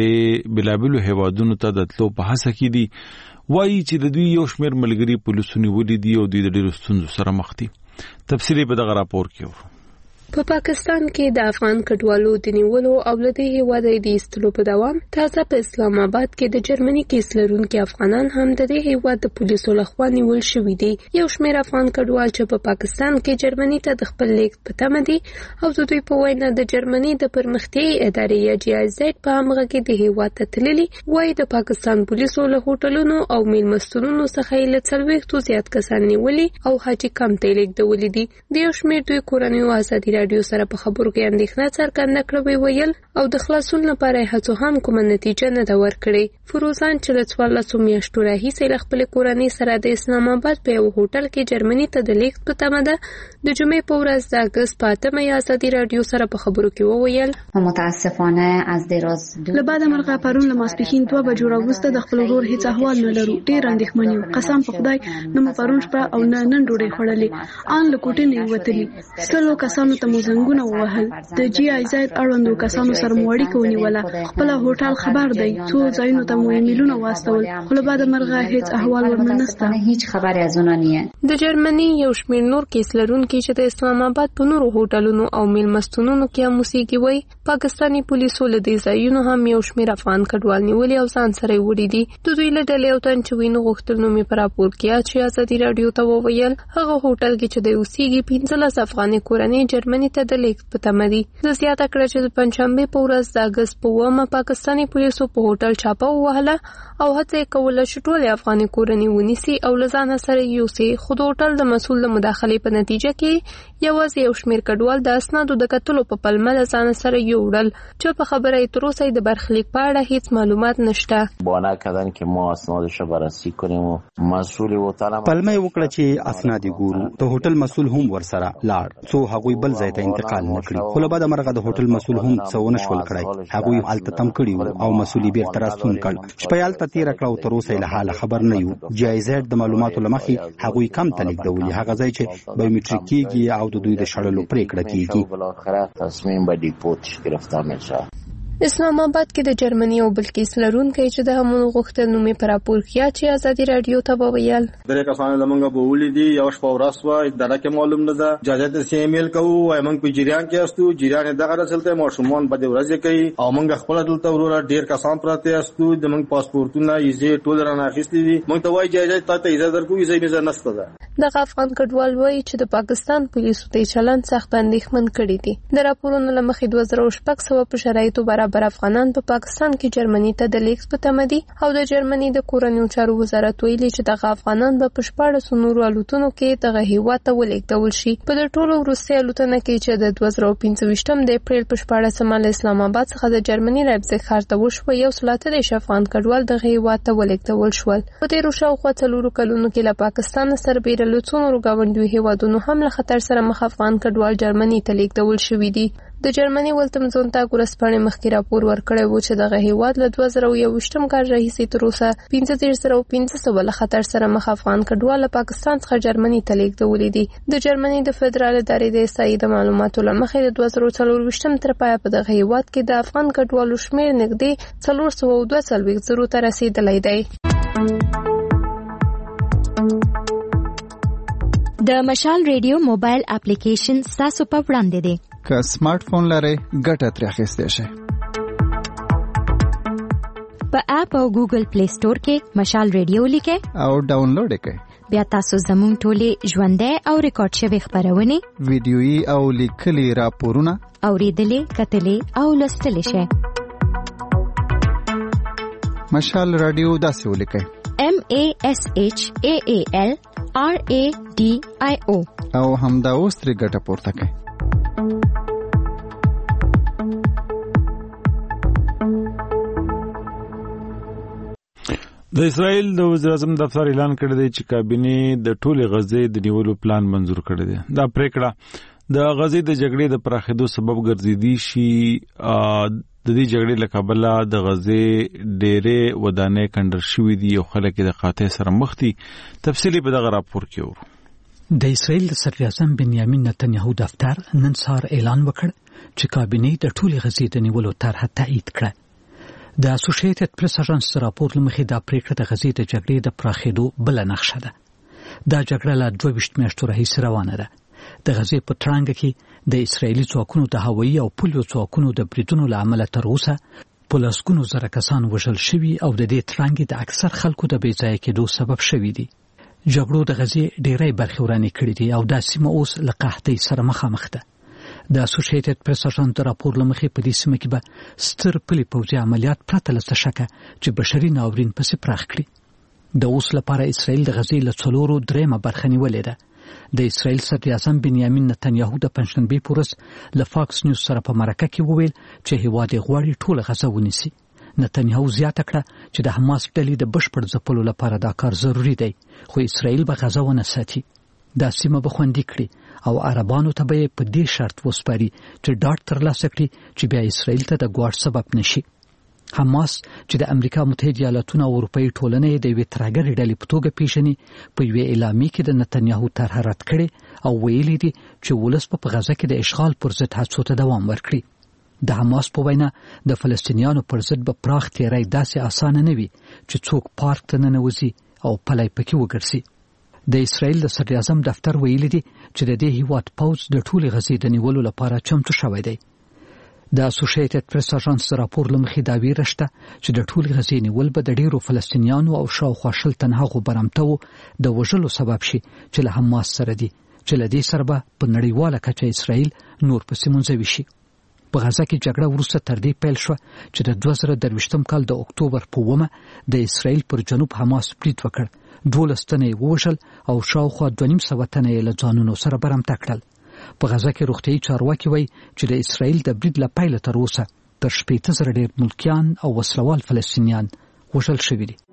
چې بلابلو هیوادونو ته د تلو په هڅه کې دي وایي چې د دوی یو شمېر ملګري پولیسو نیولي دي او دوی د ډېرو ستونزو سره مخ دي. تفصیلي په دغه راپور کې ورو. په پاکستان کې د افغان کډوالو د نیولو او له دې هیواده د ایستلو په دوام تازه په اسلام آباد کې د جرمني کیس لرونکي افغانان هم د دې هیواد د پولیسو لخوا نیول شوي دي. یو شمېر افغان کډوال چې په پاکستان کې جرمني ته د خپل لیږد په تمه دي او د دوی په وینا د جرمني د پرمختیایي ادارې یا جی آی زیډ په همغه کې د هیواد ته تللي وایي د پاکستان پولیسو له هوټلونو او میلمستونونو څخه یې له څلوېښتو زیات کسان نیولي او حاجي کمپ ته یې لیږدولي دي. د یو شمېر دوی کورنیو ازادي راډیو سره په خبرو کې اندېښنه څرګنده کړې ویل او د خلاصون لپاره هڅو هم کومه نتیجه نه ده ورکړې. فروزان چې له څوارلسو میاشتو راهیسې له خپلې کورنۍ سره د اسلام آباد په یو هوټل کې جرمني ته د لیږد په تمه ده د جمعې په ورځ د اګست په اتمه یې ازادي راډیو سره په خبرو کې وویل متاسفانه از دراز له بعده مرغه پرون له ماسپښین دوه بجو راوروسته د خپل ورور هیڅ احوال نه لرو. ډېر اندېښمن یو. قسم په خدای نه مو پرون شپه او نه نن ډوډۍ خوړلې. ان له کوټې نه وتلي سلو کسانو ته مو زنګونه ووهل. د جی آی زیډ اړوندو کسانو سره مو اړیکه ونیوله. خپل هوټل خبر دی. څو ځایونو ته مو ایمیلونه واستول خو له بعده مرغه هیڅ احوال ورنه نشته. هیڅ خبر از اون نه. د جرمني یو شمېر نور کیس لرونکي چې د اسلام آباد په نورو هوټلونو او میلمستونونو کې هم اوسېږي وایي پاکستاني پولیسو له دې ځایونو هم یو شمېر افغان کډوال نیولي او ځان سره یې وړي دي. د دوی له ډلې یو تن چې وینو غوښتل نوم یې په راپور کې چې ازادي راډیو ته وویل هغه هوټل کې چې دی اوسېږي پنځلس افغاني کورنۍ جرمني ته د لیږد په تمه دي. د زیاته کړه چې د پنجشنبې په ورځ د اګست په اوومه پاکستاني پولیسو په هوټل چاپه ووهله او هڅه یې کوله چې ټولې افغاني کورنۍ ونیسي او له ځانه سره یې یوسي. خو د هوټل د مسؤل د مداخلې په نتیجه کې یوازې یو شمېر کډوال د اسنادو د کتلو په پلمه له ځانه سره یوړل چې په خبره یې تر اوسه د برخلیک په اړه هیڅ معلومات نشته. بهانه کردن که ما اسنادش رو بررسی کنیم و مسئول هوټل پلمه یې وکړه چې اسناد ګورو. د هوټل مسؤل هم ورسره لاړ څو هغوی بل ځای ته انتقال نکړي. خو له بعده مرغه د هوټل مسؤل هم څونه شول کړی. هغوی هلته تم کړي او مسؤل بیرته راستون کړ. شپه هلته تیر کړه او تر اوسه له حاله خبر نه یو. جی آی زیډ د معلوماتو لمخې هغوی کم ته لیږدولي هغه ځای چې بایومټریک کیږي او د دوی د شړلو پریکړه کیږي. بالاخره تصمیم به دیپورتش گرفتار نشه. اسلام آباد کې د جرمني او بل کیس لرونکي چې د همونو غوښتل نوم یې په راپور کې چې ازادي راډیو ته وویل درې کسان زمونږ به ولیدي یو شپه ورځ وه اداره کې معلوم نه ده اجازه ته سي ایمیل کوو او موږ په جریان کې استو جریان دغه رسلته ماشومان په دې ورځ کوي او موږ خپل دلته وروره ډیر کسان پراته استو د موږ پاسپورتونه یې ټول رانه اخیستي دي موږ ته وایي اجازه ته اجازه درکو یې زمي زه نشته ده. د افغان کډوال وایي چې د پاکستان پولیسو ته چلند سخت اندېښمن کړي دي. د راپورونو له مخې دوه زره شپږ سوه په شرایطو برابر افغانان په پاکستان کې جرمني ته د لیږد په تمه دي او د جرمني د کورنیو چارو وزارت ویلي چې دغه افغانان به په شپاړسو نورو الوتنو کې دغه هیواد ته ولېږدول شي. په د ټولو وروستۍ الوتنه کې چې د دوه زره پنځه ویشتم د اپریل په شپاړسمه له اسلام آباد څخه د جرمني لایپزیګ ښار ته وشوه یو سل اته دېرش افغان کډوال دغه هیواد ته ولېږدول شول. په تېرو شاوخوا څلورو کلونو کې له پاکستان سربېره له څو نورو ګاونډیو هیوادونو هم له خطر سره مخ افغان کډوال جرمني ته لېږدول شوي دي. د جرمني ولتمزون ته ورسپانې مخکې راپور ورکړی و چې دغه هیواد له دوه زره یوویشتم کال راهیسې تر اوسه پنځه دېرش زره پنځه سوه له خطر سره مخ افغان کډوال له پاکستان څخه جرمني ته لېږدولي دي. د جرمني د فدرال ادارې د احصایې د معلوماتو له مخې د دوه زره څلرویشتم تر پایه په دغه هیواد کې د افغان کډوالو شمېر نږدې څلور سوه دوه څلوېښت زرو ته رسېدلی دی. د مشال ریډیو موبایل اپلیکیشن ستاسو په وړاندې دی. که سمارټ فون لرئ ګټه ترې اخیستی شئ. په اپ او ګوګل پلی سٹور کې مشال ریډیو لیکئ او ډاونلوډ یې کړئ. بیا تاسو زموږ ټولې ژوندۍ او ریکارډ شوې خپرونې ویډیویي او لیکلي راپورونه اورېدلې کتلې او لوستلی شئ. مشال رادیو داسې ولیکئ M A S H A A L R A D I O او همدا اوس ترې ګټه پورته کړئ. د اسرائیل د وزیر اعظم دفتر اعلان کړی دی چې کابینې د ټولې غزې د نیولو پلان منزور کړی دی. دا پریکړه د غزې د جګړې د پراخېدو سبب ګرځېدی شي. د دې جګړې له کبله د غزې ډېرې ودانۍ کنډر شوې دي او خلک د قحطۍ سره مخ دي. تفصیلي په دغه راپور کې ورو. د اسرائیل د صدر اعظم بنیامین نتنیاهو دفتر نن سهار اعلان وکړ چې کابینه د ټولې غزې د نیولو طرحه تایید کړه. د اسوسییټډ پریس اژانس راپور لمخې دا پریکړه د غزې د جګړې د پراخېدو بل نقشه ده. دا جګړه لا دوه ویشت میاشتو راهیسې روانه ده. د غزې په ترانګ کې د اسرائیلي ځواکونو د هوایي او پولیو ځواکونو د بریدونو له امله تر اوسه په لسګونو زره کسان وژل شوي او د دې ترانګ د اکثر خلکو د بې ځایه کېدو سبب شوي دي. جګړو د غزې ډېری برخې ورانې کړې دي او دا سیمه اوس له قحطۍ سره مخامخ ده. د اسوسییټډ پریس اژانس د راپور له مخې په دې سیمه کې به ستر پلي پوځي عملیات پرته له څه شکه چې بشري ناورین پسې پراخ کړي. د اوس لپاره اسرائیل د غزې له څلورو درېیمه برخه نیولې ده. د اسرائیل صدر اعظم بنیامین نتنیاهو د پنجشنبې په ورځ له فاکس نیوز سره په مرکه کې وویل چې هیواد یې غواړي ټوله غزه ونیسي. نتنیاهو زیاته کړه چې د حماس ډلې د بشپړ ځپلو لپاره دا کار ضروري دی، خو اسرائیل به غزه ونه ساتي. دا سیمه به خوندي کړي او عربانو ته به په دې شرط وسپاري چې ډاډ ترلاسه کړي چې بیا اسرائیل ته د ګواښ سبب نشي. حماس چې د امریکا متحده ایالاتونو او اروپایي ټولنې د یوې ترهګرې ډلې په توګه پیژني، په یوې اعلامیه کې د نتنیاهو طرحه رد کړې او ویلي دي چې ولس په غزه کې د اشغال پر ضد هڅو ته دوام ورکړي. د حماس په وینا د فلسطینیانو پر ضد به پراخ تیری داسې اسانه نه وي چې څوک پارک ته ننوځي او پلی پکې وګرځي. د اسرائیل د صدر اعظم دفتر ویلي دي چې د دې هیواد پوځ د ټولې غزې د نیولو لپاره چمتو شوی دی. د اسوسییټډ پریس اژانس راپور لمخې دا ویره شته چې د ټولې غزې نیول به د ډیرو فلسطینیانو او شاوخوا شل تنه هغو برمتو د وژلو سبب شي چې له حماس سره دي، چې له دې سره به په نړیواله کچه اسرائیل نور پسې منځوي شي. په غزه کې جګړه وروسته تر دې پیل شوه چې د دوه زره درویشتم کال د اکتوبر په اوومه د اسرائیل پر جنوب حماس برید وکړ. دولس تنه یې ووژل او شاوخوا دوه نیم سوه تنه یې له ځانونو سره برمته کړل. په غزه کې روغتیايي چارواکي وایي چې د اسرائیل د برید له پیله تر اوسه تر شپېته زره ډېر ملکیان او وسلوال فلسطینیان وژل شوي دي.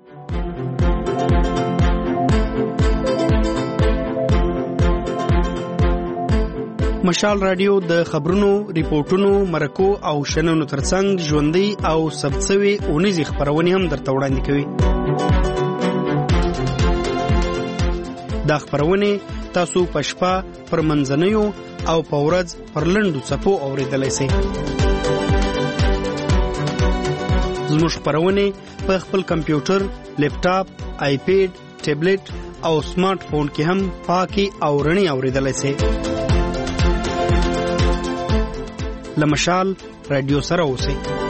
مشال رادیو د خبرونو، ریپورتونو، مرکو او شننو ترڅنګ ژوندۍ او ثبتسوي اونیزې خبرونه هم درته وړاندې کوي. دا خبرونه تاسو په شپه پر منځنیو او په ورځ پر لنډو څپو اوریدلای شئ. زموږ خبرونه په خپل کمپیوټر، لیپټاپ، آیپیډ، ټابلیټ او سمارټ فون کې هم پاکي او رڼي اوریدلای شئ. لمشال رادیو سره اوسئ.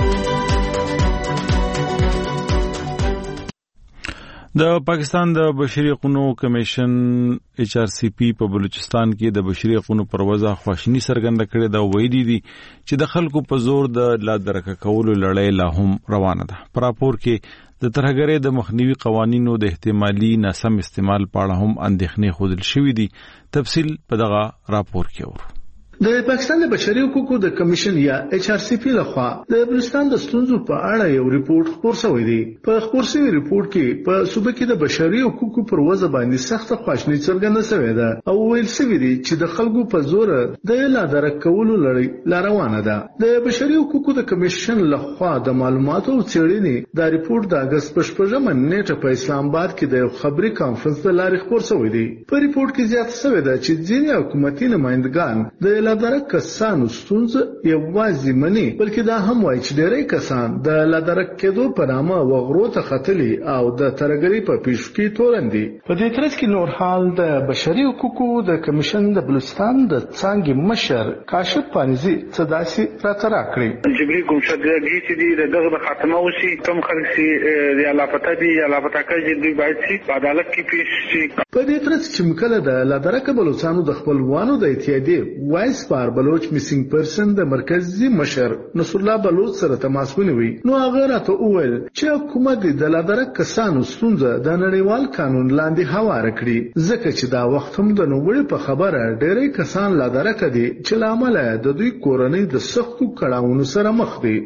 د پاکستان د بشري حقوقو کمیشن ایچ آر سی پی په بلوچستان کې د بشري حقوقو پر وضع خواشینی څرګنده کړې ده. ویلي دي چې د خلکو په زور د لا درکه کولو لړۍ لا هم روانه ده. په راپور کې د ترهګرۍ د مخنیوي قوانینو د احتمالي ناسم استعمال په اړه هم اندېښنې ښودل شوې دي. تفصیل په دغه راپور کې اورو. د پاکستان د بشري حقوقو د کمیشن یا ایچ آر سی پی لخوا د بلوچستان د ستونزو په اړه یو ریپورت خپور شوی دی. په خپور شوی ریپورت کې په صوبه کې د بشري حقوقو پر وضع باندې سخت خواشینی څرګنده شوې ده او ویل شوی دی چې د خلکو په زور د لا درک کولو لړۍ لا روانه ده. د بشري حقوقو د کمیشن لخوا د معلوماتو او څېړنې دا ریپورت د اگست په شپږمه نیټه په اسلام آباد کې د خبري کانفرنس د لارې خپور شوی دی. په ریپورت کې زیاته شوې ده چې ځینې حکومتي نمائندګان د لادرک کسانو ستونزه یوازې مني، بلکې دا هم وایي چې ډېری کسان د لادرک کېدو په نامه وغرو ته ختلي او د ترهګرۍ په پیش کې تورن دي. په دې ترڅ کې نور حال د بشري حقوقو د کمیشن د بلوچستان د څانګې مشر کاشف پانیزي څه داسې راته راکړي. جبري کوم شدګي چې دی دغه د خاتمه وشي، کوم خلک چې یا لاپته دي یا لاپته کېږي دوی باید چې عدالت کې پیش شي. په دې ترڅ کې مکله د لادرک بلوچستانو د خپلوانو د اتحادیې وایس پار بلوچ میسنګ پرسن د مرکزی مشر نصر الله بلوچ سره تماس ونیوي. نو هغه راته وویل چې حکومت د لادرک کسانو ستونزه د نړیوال قانون لاندې هواره کړي، ځکه چې دا وخت هم د نوړې په خبره ډېری کسان لادرک دي چې لامل د دوی کورنۍ د سختو کړهونو سره مخ دي.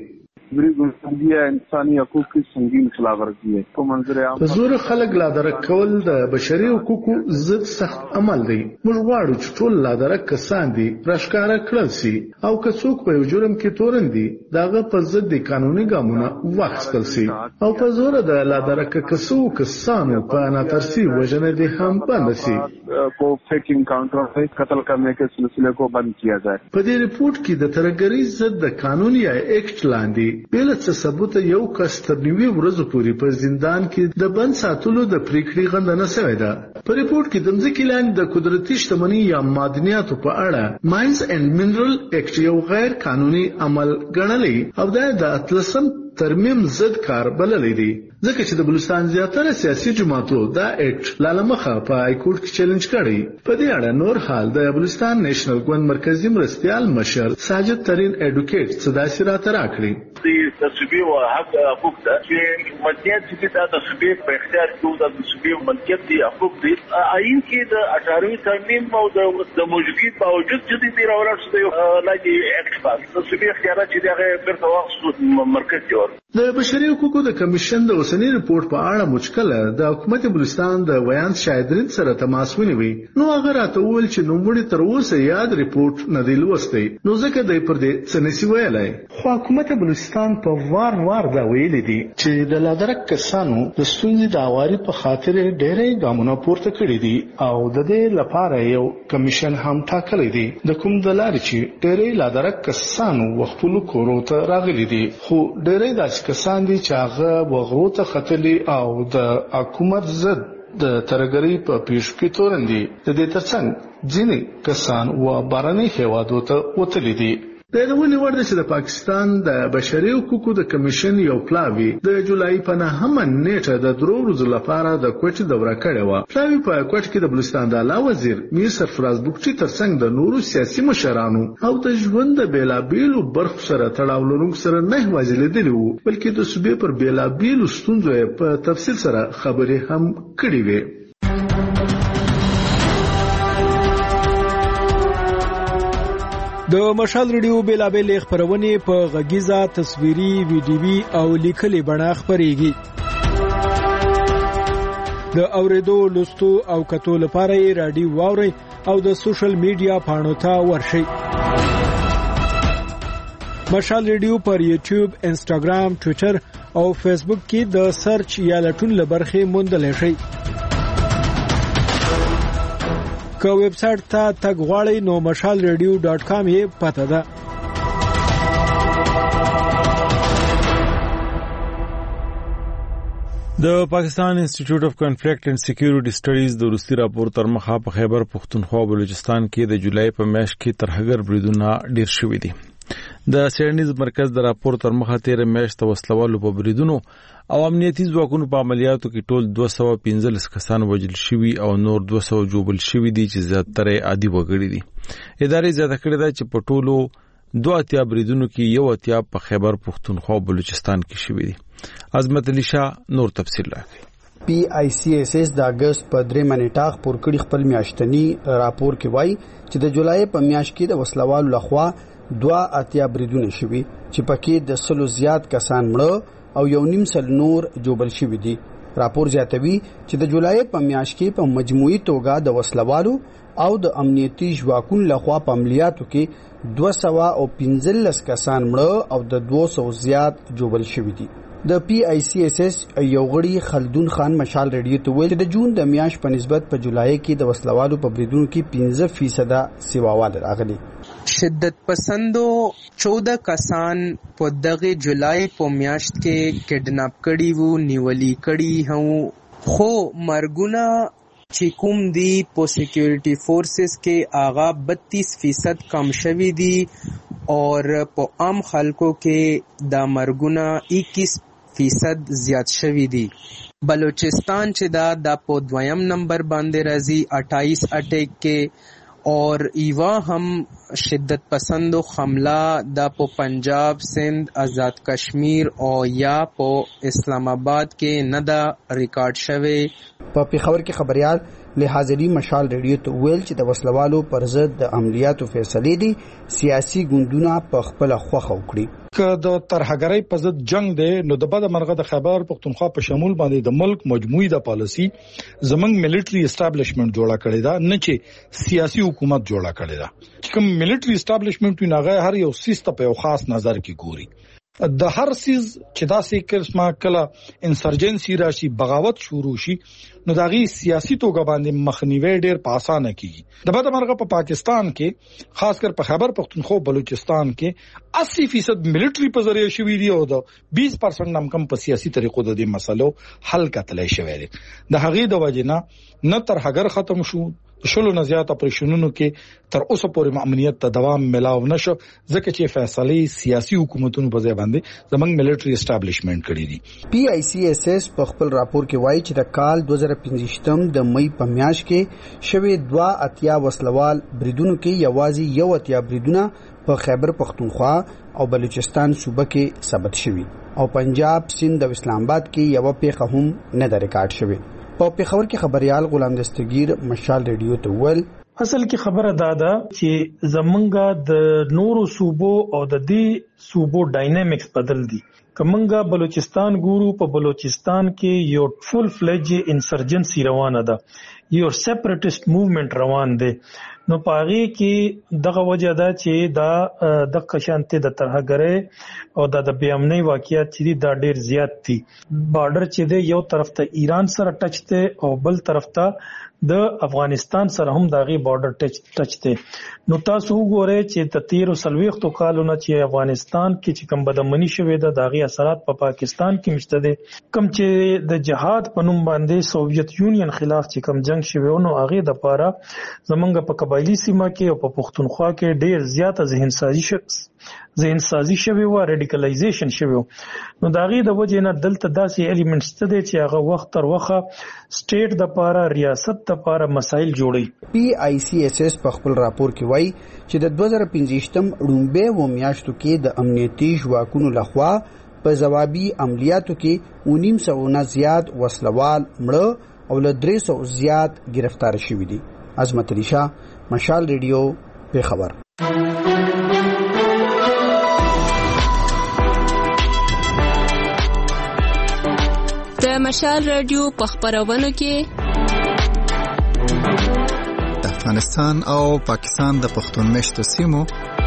بندی انساني حقوق کی سنگین خلاف ورزی ہے په منظر عام زور خلک لا درک کول د بشري حقوقو ضد سخت عمل دی. موږ غواړو چې ټول لا درک کسان دي راشکاره کړل شي او که څوک په جرم کې تورن دي داغه په ضد قانوني ګامونه واخیستل شي او په زور د لا درک کسو کسانو په ناترسي وجنه دي هم بند شي کو فیکینگ کاؤنٹر سے قتل کرنے کے سلسلے کو بند کیا جائے. په دې ریپورت کې د ترګری ضد د قانوني ایکټ لاندې بل څه ثبوت یو کس تر نیوي ورځې پورې په زندان کې د بند ساتلو د پریکړې غندنه شوې ده. په ریپورت کې د ځمکې لاندې د قدرتي شتمنۍ یا معدنیاتو په اړه ماینز اینڈ منرل ایکټ یو غیر قانوني عمل ګڼلی او دا د اتلسم ترمیم ضد کار بللی دی ځکه چې د بلوچستان زیاتره سیاسي جماعتو دا ایکټ لالمخه په های کورټ کې چیلنج کړی. په دې اړه نور حال د بلوچستان نېشنل ګوند مرکزی مرستیال مشر ساجد ترین ایډوکیټ صداسي راته راکړي. د صوبې او حق حقوق ده چې ملکیت چې د صوبې په اختیار کې د صوبې ملکیت دي حقوق دي آئین کې د اټاروي ترمیم او د موجودګۍ باوجود چې د راوړل شوی لاګي ایکټ پاس د صوبې اختیارات چې دغه بیرته واخیستو مرکز جوړ. د بشري حقوقو د کمیشن د اوسنی ریپورت په اړه مشکله د حکومت بلوچستان د ویان شاهدرین سره تماس ونیوي نو هغه راته وویل چې نوموړي تر اوسه یاد ریپورت نه دی لوستی نو ځکه دی پر دې څه نشي ویلی. خو حکومت بلوچستان په وار وار دا ویلي دي چې د لادرک کسانو د ستونزې د اواري په خاطر ډېرې ګامونه پورته کړي دي او د دې لپاره یو کمیشن هم ټاکلی دی د کوم د لارې چې ډېرې لادرک کسانو وختونو کورو ته راغلي دي خو ډېرې داسې کسان دي چې هغه وغرو ته ختلي او د حکومت ضد د ترګرۍ په پیښو کې تورن دي. د دې ترڅنګ ځینې کسان و بهرني هیوادو ته وتلي دي. د نوونی ورده چې د پاکستان د بشري حقوقو د کمیشن یو پلاوی د جولای په نهمه نیټه د درو ورځو لپاره د کوټې دوره کړې وه. پلاوی په کوټ کې د بلوچستان د اعلی وزیر میر سرفراز بوکچي ترڅنګ د نورو سیاسي مشرانو او د ژوند د بیلابیلو برخو سره تړاو لرونکو سره نه یوازې لیدلي وو بلکې د صوبې پر بیلابیلو ستونزو په تفصیل سره خبرې هم کړې وې. د مشال ریډیو بیلابل خبرونه په غږیزه تصویري ویډیوي او لیکلي بڼه خبريږي. د اوریدو لوستو او کتو لپاره رادیو واوري او د سوشل میډیا پاڼو ته ورشي. مشال ریډیو پر یوټیوب، انسټاګرام، ټوئیټر او فیسبوک کې د سرچ یا لټون لبرخه موندل شي. که ویب سټ ته تګ غواړئ نو مشال ریډیو ډاټ کام یې پته ده. د پاکستان انسټیټیوټ اف کنفلیکټ اینڈ سکیورټي سټډیز د روسي راپور تر مخه په خیبر پختونخوا بلوچستان کې د جولای په میاشت کې ترهګر بریدونه ډیر شوي دي. د سیرنیز مرکز د راپور تر مخه تیر میاشت وسلوالو په بریدونو او امنیتي ځواکونو په عملیاتو کې ټول دوه سوه پنځلس کسان وژل شوي او نور دوه سوه جوړل شوي دي چې زیاتره عادي وګړي دي. ادارې زیاته کړې ده چې په ټولو دوه اتیا بریدونو کې یو اتیا په خیبر پختونخوا او بلوچستان کې شوي دي. عظمت علی شاه نور تفصیل راکړي. پی آی سی ایس ایس د اگست په درې منټه خبر کړي خپل میاشتنی راپور کې وایي چې د جولای په میاشت کې د وسلوالو لخوا دوه اتیا بریدونه شوي چې پکې د سلو زیات کسان مړه او یو نیم سل نور جوړل شوي دي. راپور زیاتوي چې د جولای په میاشت کې په مجموعي توګه د وسلوالو او د امنیتي ځواکونو لخوا په عملیاتو کې دوه سوه او پنځلس کسان مړه او د دوه سوه زیات جوړل شوي دي. د پی آی سی ایس ایس یو غړي خلدون خان مشال ریډیو ته ویل د جون د میاشت په نسبت په جولای کې د وسلوالو په بریدونو کې پنځه فیصد سیواوال راغلي. شدت پسندو چودہ کسان په دغه جولای په میاشت کې کډناپ کړي وو، نیولي کړي هو، خو مرګونه چې کوم دی په سکیورټي فورسز کې آغا بتیس فیصد کم شوي دي اور په عام خلکو کې دا مرګونه اکیس فیصد زیات شوي دي. بلوچستان چې دا د په دویم نمبر باندې راځي اٹھائیس اٹیک کې اور ایوا هم شدت پسندو حمله د په پنجاب، سندھ، آزاد کشمیر او یا په اسلام آباد کې نه دا ریکارډ شوه. په پیښور کې خبريال لحاظري مشال ریډیو ته ویل چې د وسلوالو پر ضد د عملیاتو فیصلې دي سیاسي ګوندونه په خپل خوخه وکړي. که د ترهګرۍ په ضد جنگ دی نو د بده مرغه د خیبر پختونخوا په شمول باندې د ملک مجموعي د پالیسی زمنګ ملټري اسټابلیشمنت جوړه کړی دا نه چې سیاسي حکومت جوړه کړی دا چې کوم ملټري اسټابلیشمنت وی نه هر یو سیستم په یو خاص نظر کې ګوري. د هر سیز چې دا سیکرسما کله انسرجنسي راشي بغاوت شروع شي نو داغي سیاسي توګه باندې مخنیوي ډېر په اسانه کیږي. د بده مرغه په پاکستان کې خاص کر په خیبر پختونخوا بلوچستان کې اسی فیصد ملټري په ذریعہ شوی دی او د بیس پرسنټ نم کم په سیاسي طریقو د دې مسلو حل کتلای شوی دی. د هغې د وجنه نه تر هغه ختم شو شلو نه زیات اپریشنونو کې تر اوسه پورې امنیت ته دوام ملاو نشو ځکه چې فیصله سیاسي حکومتونو په ځای باندې زمنګ ملټري اسټابلیشمنت کړی دي. پی آی سی ایس ایس په خپل راپور کې وایي چې د کال دوه زره پنځه د مئی په میاشت کې شوی دوه اتیا وسلوال بریدونو کې یوازې یو اتیا بریدونه په خیبر پختونخوا او بلوچستان صوبه کې ثبت شوي او پنجاب سند او اسلام آباد کې یو پیښه هم نه د ریکارډ شوی. په پیښور کې خبريال غلام دستگیر مشال ریډیو ته ول اصل کې خبره دادا چې زمونږه د نورو صوبو او د دې صوبو ډاینامیکس بدل دي. کومنګا بلوچستان ګورو په بلوچستان کې یو فول فلیج انسرجنسي روانه ده یو سیپریټیست موومېنټ روان دی نو پاغي کې دغه وجه ده چې دا د قشانته د ترهګرۍ او د بې امنۍ واقعیت چې دا ډیر زیات دي. بارډر چې دی یو طرف ته ایران سره ټچ دی او بل طرف ته د افغانستان سره هم داغي بارډر ټچ ټچ دی. نو تاسو وګورئ چې د تیر سلويختو کالونو چې افغانستان کې چې کوم بدمنی شوې ده داغي اثرات په پا پاکستان کې مشته دي. کوم چې د جهاد په نوم باندې سوویت یونین خلاف چې کوم جنگ شوی نو هغه د پاره زمونږ په قبایلی سیمه کې او په پختونخوا کې ډیر زیاته ذهن سازي شخص ذهن سازي شوی و ریډیکلایزیشن شوی نو داغي د وجه نه دلته داسې الیمنټس ته دي چې هغه وخت تر وخه سټیټ د پاره ریاست د پاره مسایل جوړي. پی آی سی ایس ایس په خپل راپور کې وایي چې د دوه زره پنځه رومبه و میاشتو کې د امنیتي ځواکونو لخوا په ځوابي عملیاتو کې ونیم سو نه زیات وسلوال مړه او له درې سو زیات گرفتار شوي دي. عظمت علي شاه مشال ریډیو پیښور. د مشال رادیو په خبرونو کې د افغانستان او پاکستان د پښتون مشتو سیمو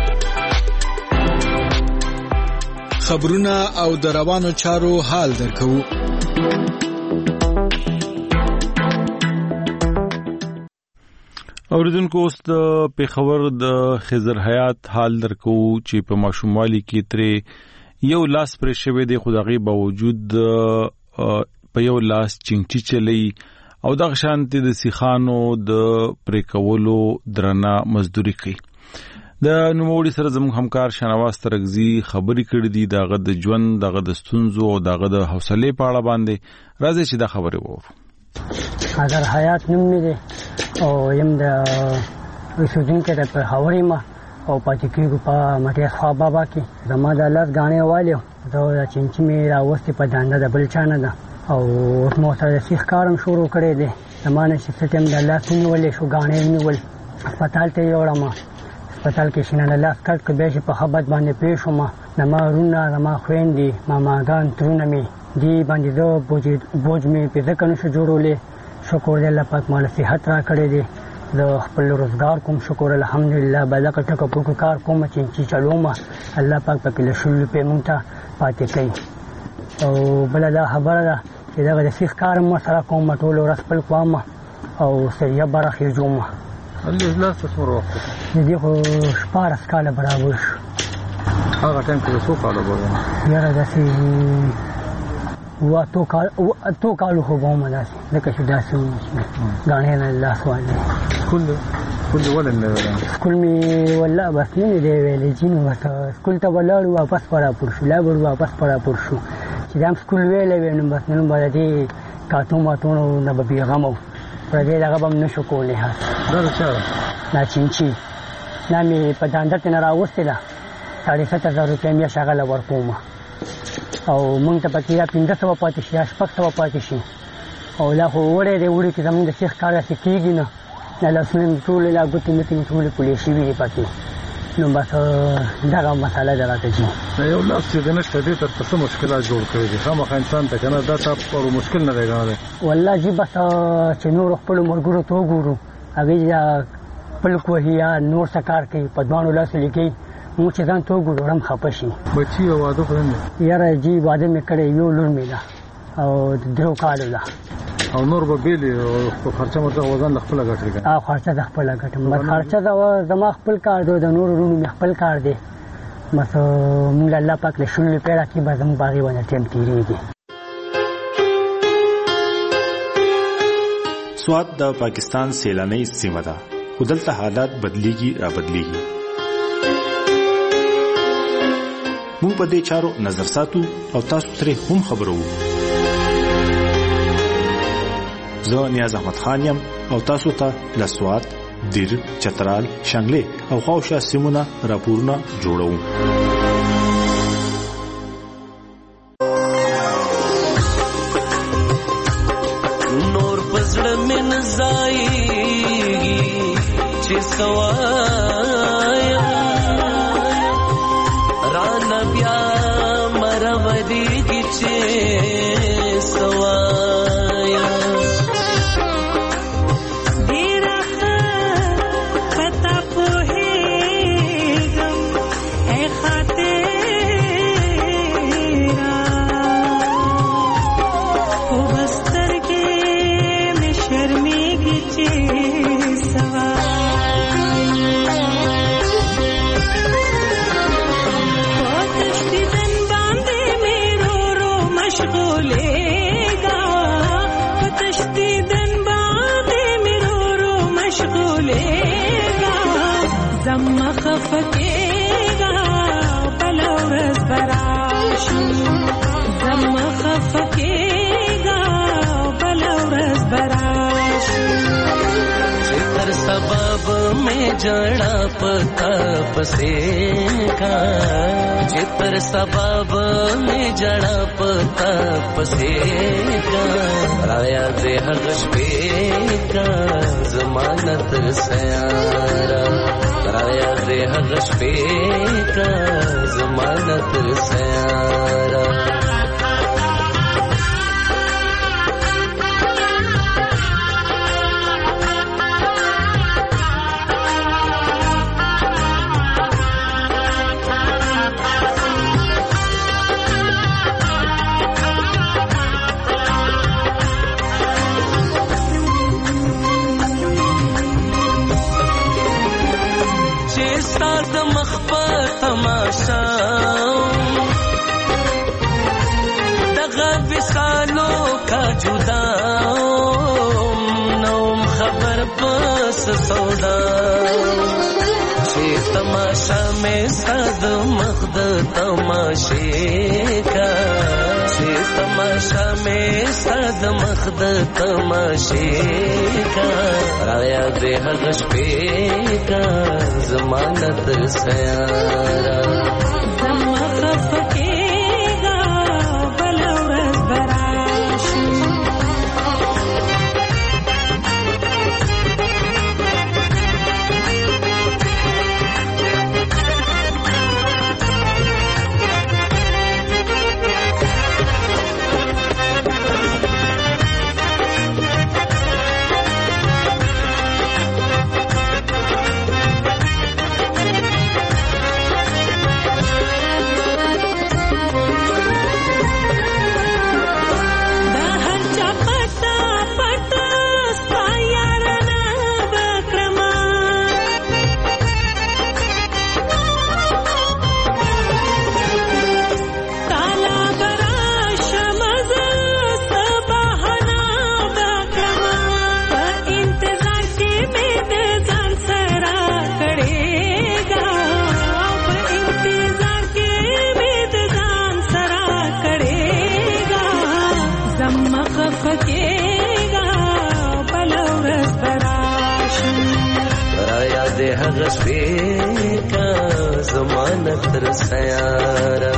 خبرونه او د روانو چارو حال درکو. اوریدونکو اوس د پیښور د خضر حیات حال درکو چې په ماشوموالي کې ترې یو لاس پرې شوی دی خو دغه باوجود په یو لاس چنګچی چلی او د شانتي د سیخانو د پرې کولو درنه مزدوري کوي. د نوموړي سره زموږ همکار شنواز ترغزي خبري کړې دي دغه د ژوند دغه د ستونزو او دغه د حوصله په اړه باندې راځي چې دا خبره وورو. خضر حیات نوم می دی او یم د اوسیدونکو د پیښور ما او پاتې کېږو په مټیاس خوا بابا کې زما د لاس غاڼې والیو دا چنچې مې راوستې په دانده د بل چا نه ده او اوس مو سره سیخ کارم شروع کړی دی. زما نه چې ټیم د لاس ونیولې شو غاڼې ونیول هسپتال ته یوړم. هسپتال کې شینه لاس کټ کې بیا چې په خبرت باندې پېښ شوم زما رونه زما خویندې ماماګان ترونه مې دی باندې زه بوج بوج مې په ځکه نشو جوړولې. شکر دې الله پاک مال صحت را کړی دی. زه خپل روزګار کوم شکر الحمدلله بلکه ټکو پکو کار کوم چې چلوم الله پاک په کله شل په مونږ ته پاتې کوي. او بل دا خبره ده چې دا د فیخ کار مو سره کوم ټول ورځ خپل کوم او سریه برخه جوړم. الله لاس څومره وخت دې خو شپاره کاله برابر شو. هغه ټیم کې څو کاله وروسته یاره داسې و تو کال تو کالو خو به مده ځکه چې داسې غاڼې نه لاس والی. سکول سکول ولې نه ویل؟ سکول مې والله بس نه دی ویلې چې نو ورته سکول ته ولاړو واپس پر راپور شو لا بر واپس پر راپور شو چې دا سکول ویلې وینم بس نن باندې دې کاتو ماتونو نه به بیغمو پر دې هغه به نشو کولای. ها دا څه نه چینچی نه مې په دانده ته نه راوستې ده ساړه سات هزار روپۍ مې شغله ورکوم او مونږ ته پکې یا پنځه سوه پاتې شي یا شپږ سوه پاتې شي او لا خو وړې دی وړې کې زمونږ د شیخ کار داسې کېږي نه دا لاسونه مې ټولې لا ګوتې متې مې ټولې پولې شوي دي پکې نو بس دغه مسله ده راته جي یو لاس چې د نشته دې تر څه مشکلات جوړ کړي دي خامخا انسان ته که نه دا تا پر مشکل نه دی ګڼلی والله جي بس چې نور خپلو ملګرو ته وګورو هغوی پلک وهي یا نور څه کار کوي په دواړو لاسو لیکي موږ چې ځان ته وګورو هم خفه شي بچي او واده خو نه یاره جي واده مې کړی یو لور مې ده او د درو کالو ده او نور به بیلې او خرچه مرته وزن خپله ګټې کوي او خرچه د خپله ګټم بس خرچه د زما خپل کار دی د نورو وروڼو مې خپل کار دی بس مونږ الله پاک له شلو پیدا کړي به زموږ په هغې باندې ټایم تېرېږي. سوات د پاکستان سیلانۍ سیمه ده خو دلته حالات بدلیږي را بدلیږي. موږ په دې چارو نظر ساتو او تاسو ترې هم خبرو. زه نیاز احمد خان یم او تاسو ته له سوات، دیر، چترال، شانګلې او خواوشا سیمونه راپورونه جوړوم. نور پزړه من زایږي چې سوایا ران بیا مرودي چې سوایا में जड़ा पता पसे का जिपर सबब में जड़ा पता पसे का राया दे हगश पे का जमानत सयारा राया दे हगश पे का जमानत सयारा तमाशा दगा विसालों का जुदा नौम खबर बस सौदा शे तमाशा में सद मख्द तमाशे का शे तमाशा में सद मख्द तमाशे का राया दे हगश पे का जमानत सयारा हगश पे का जमानत सयारा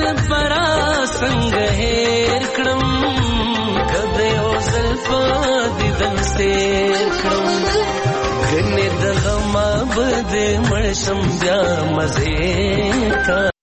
برا څنګه هېر کړم کده یو ځل په دیدن سیر کړم ګنې د غم به دې مړ شم بیا مزې کا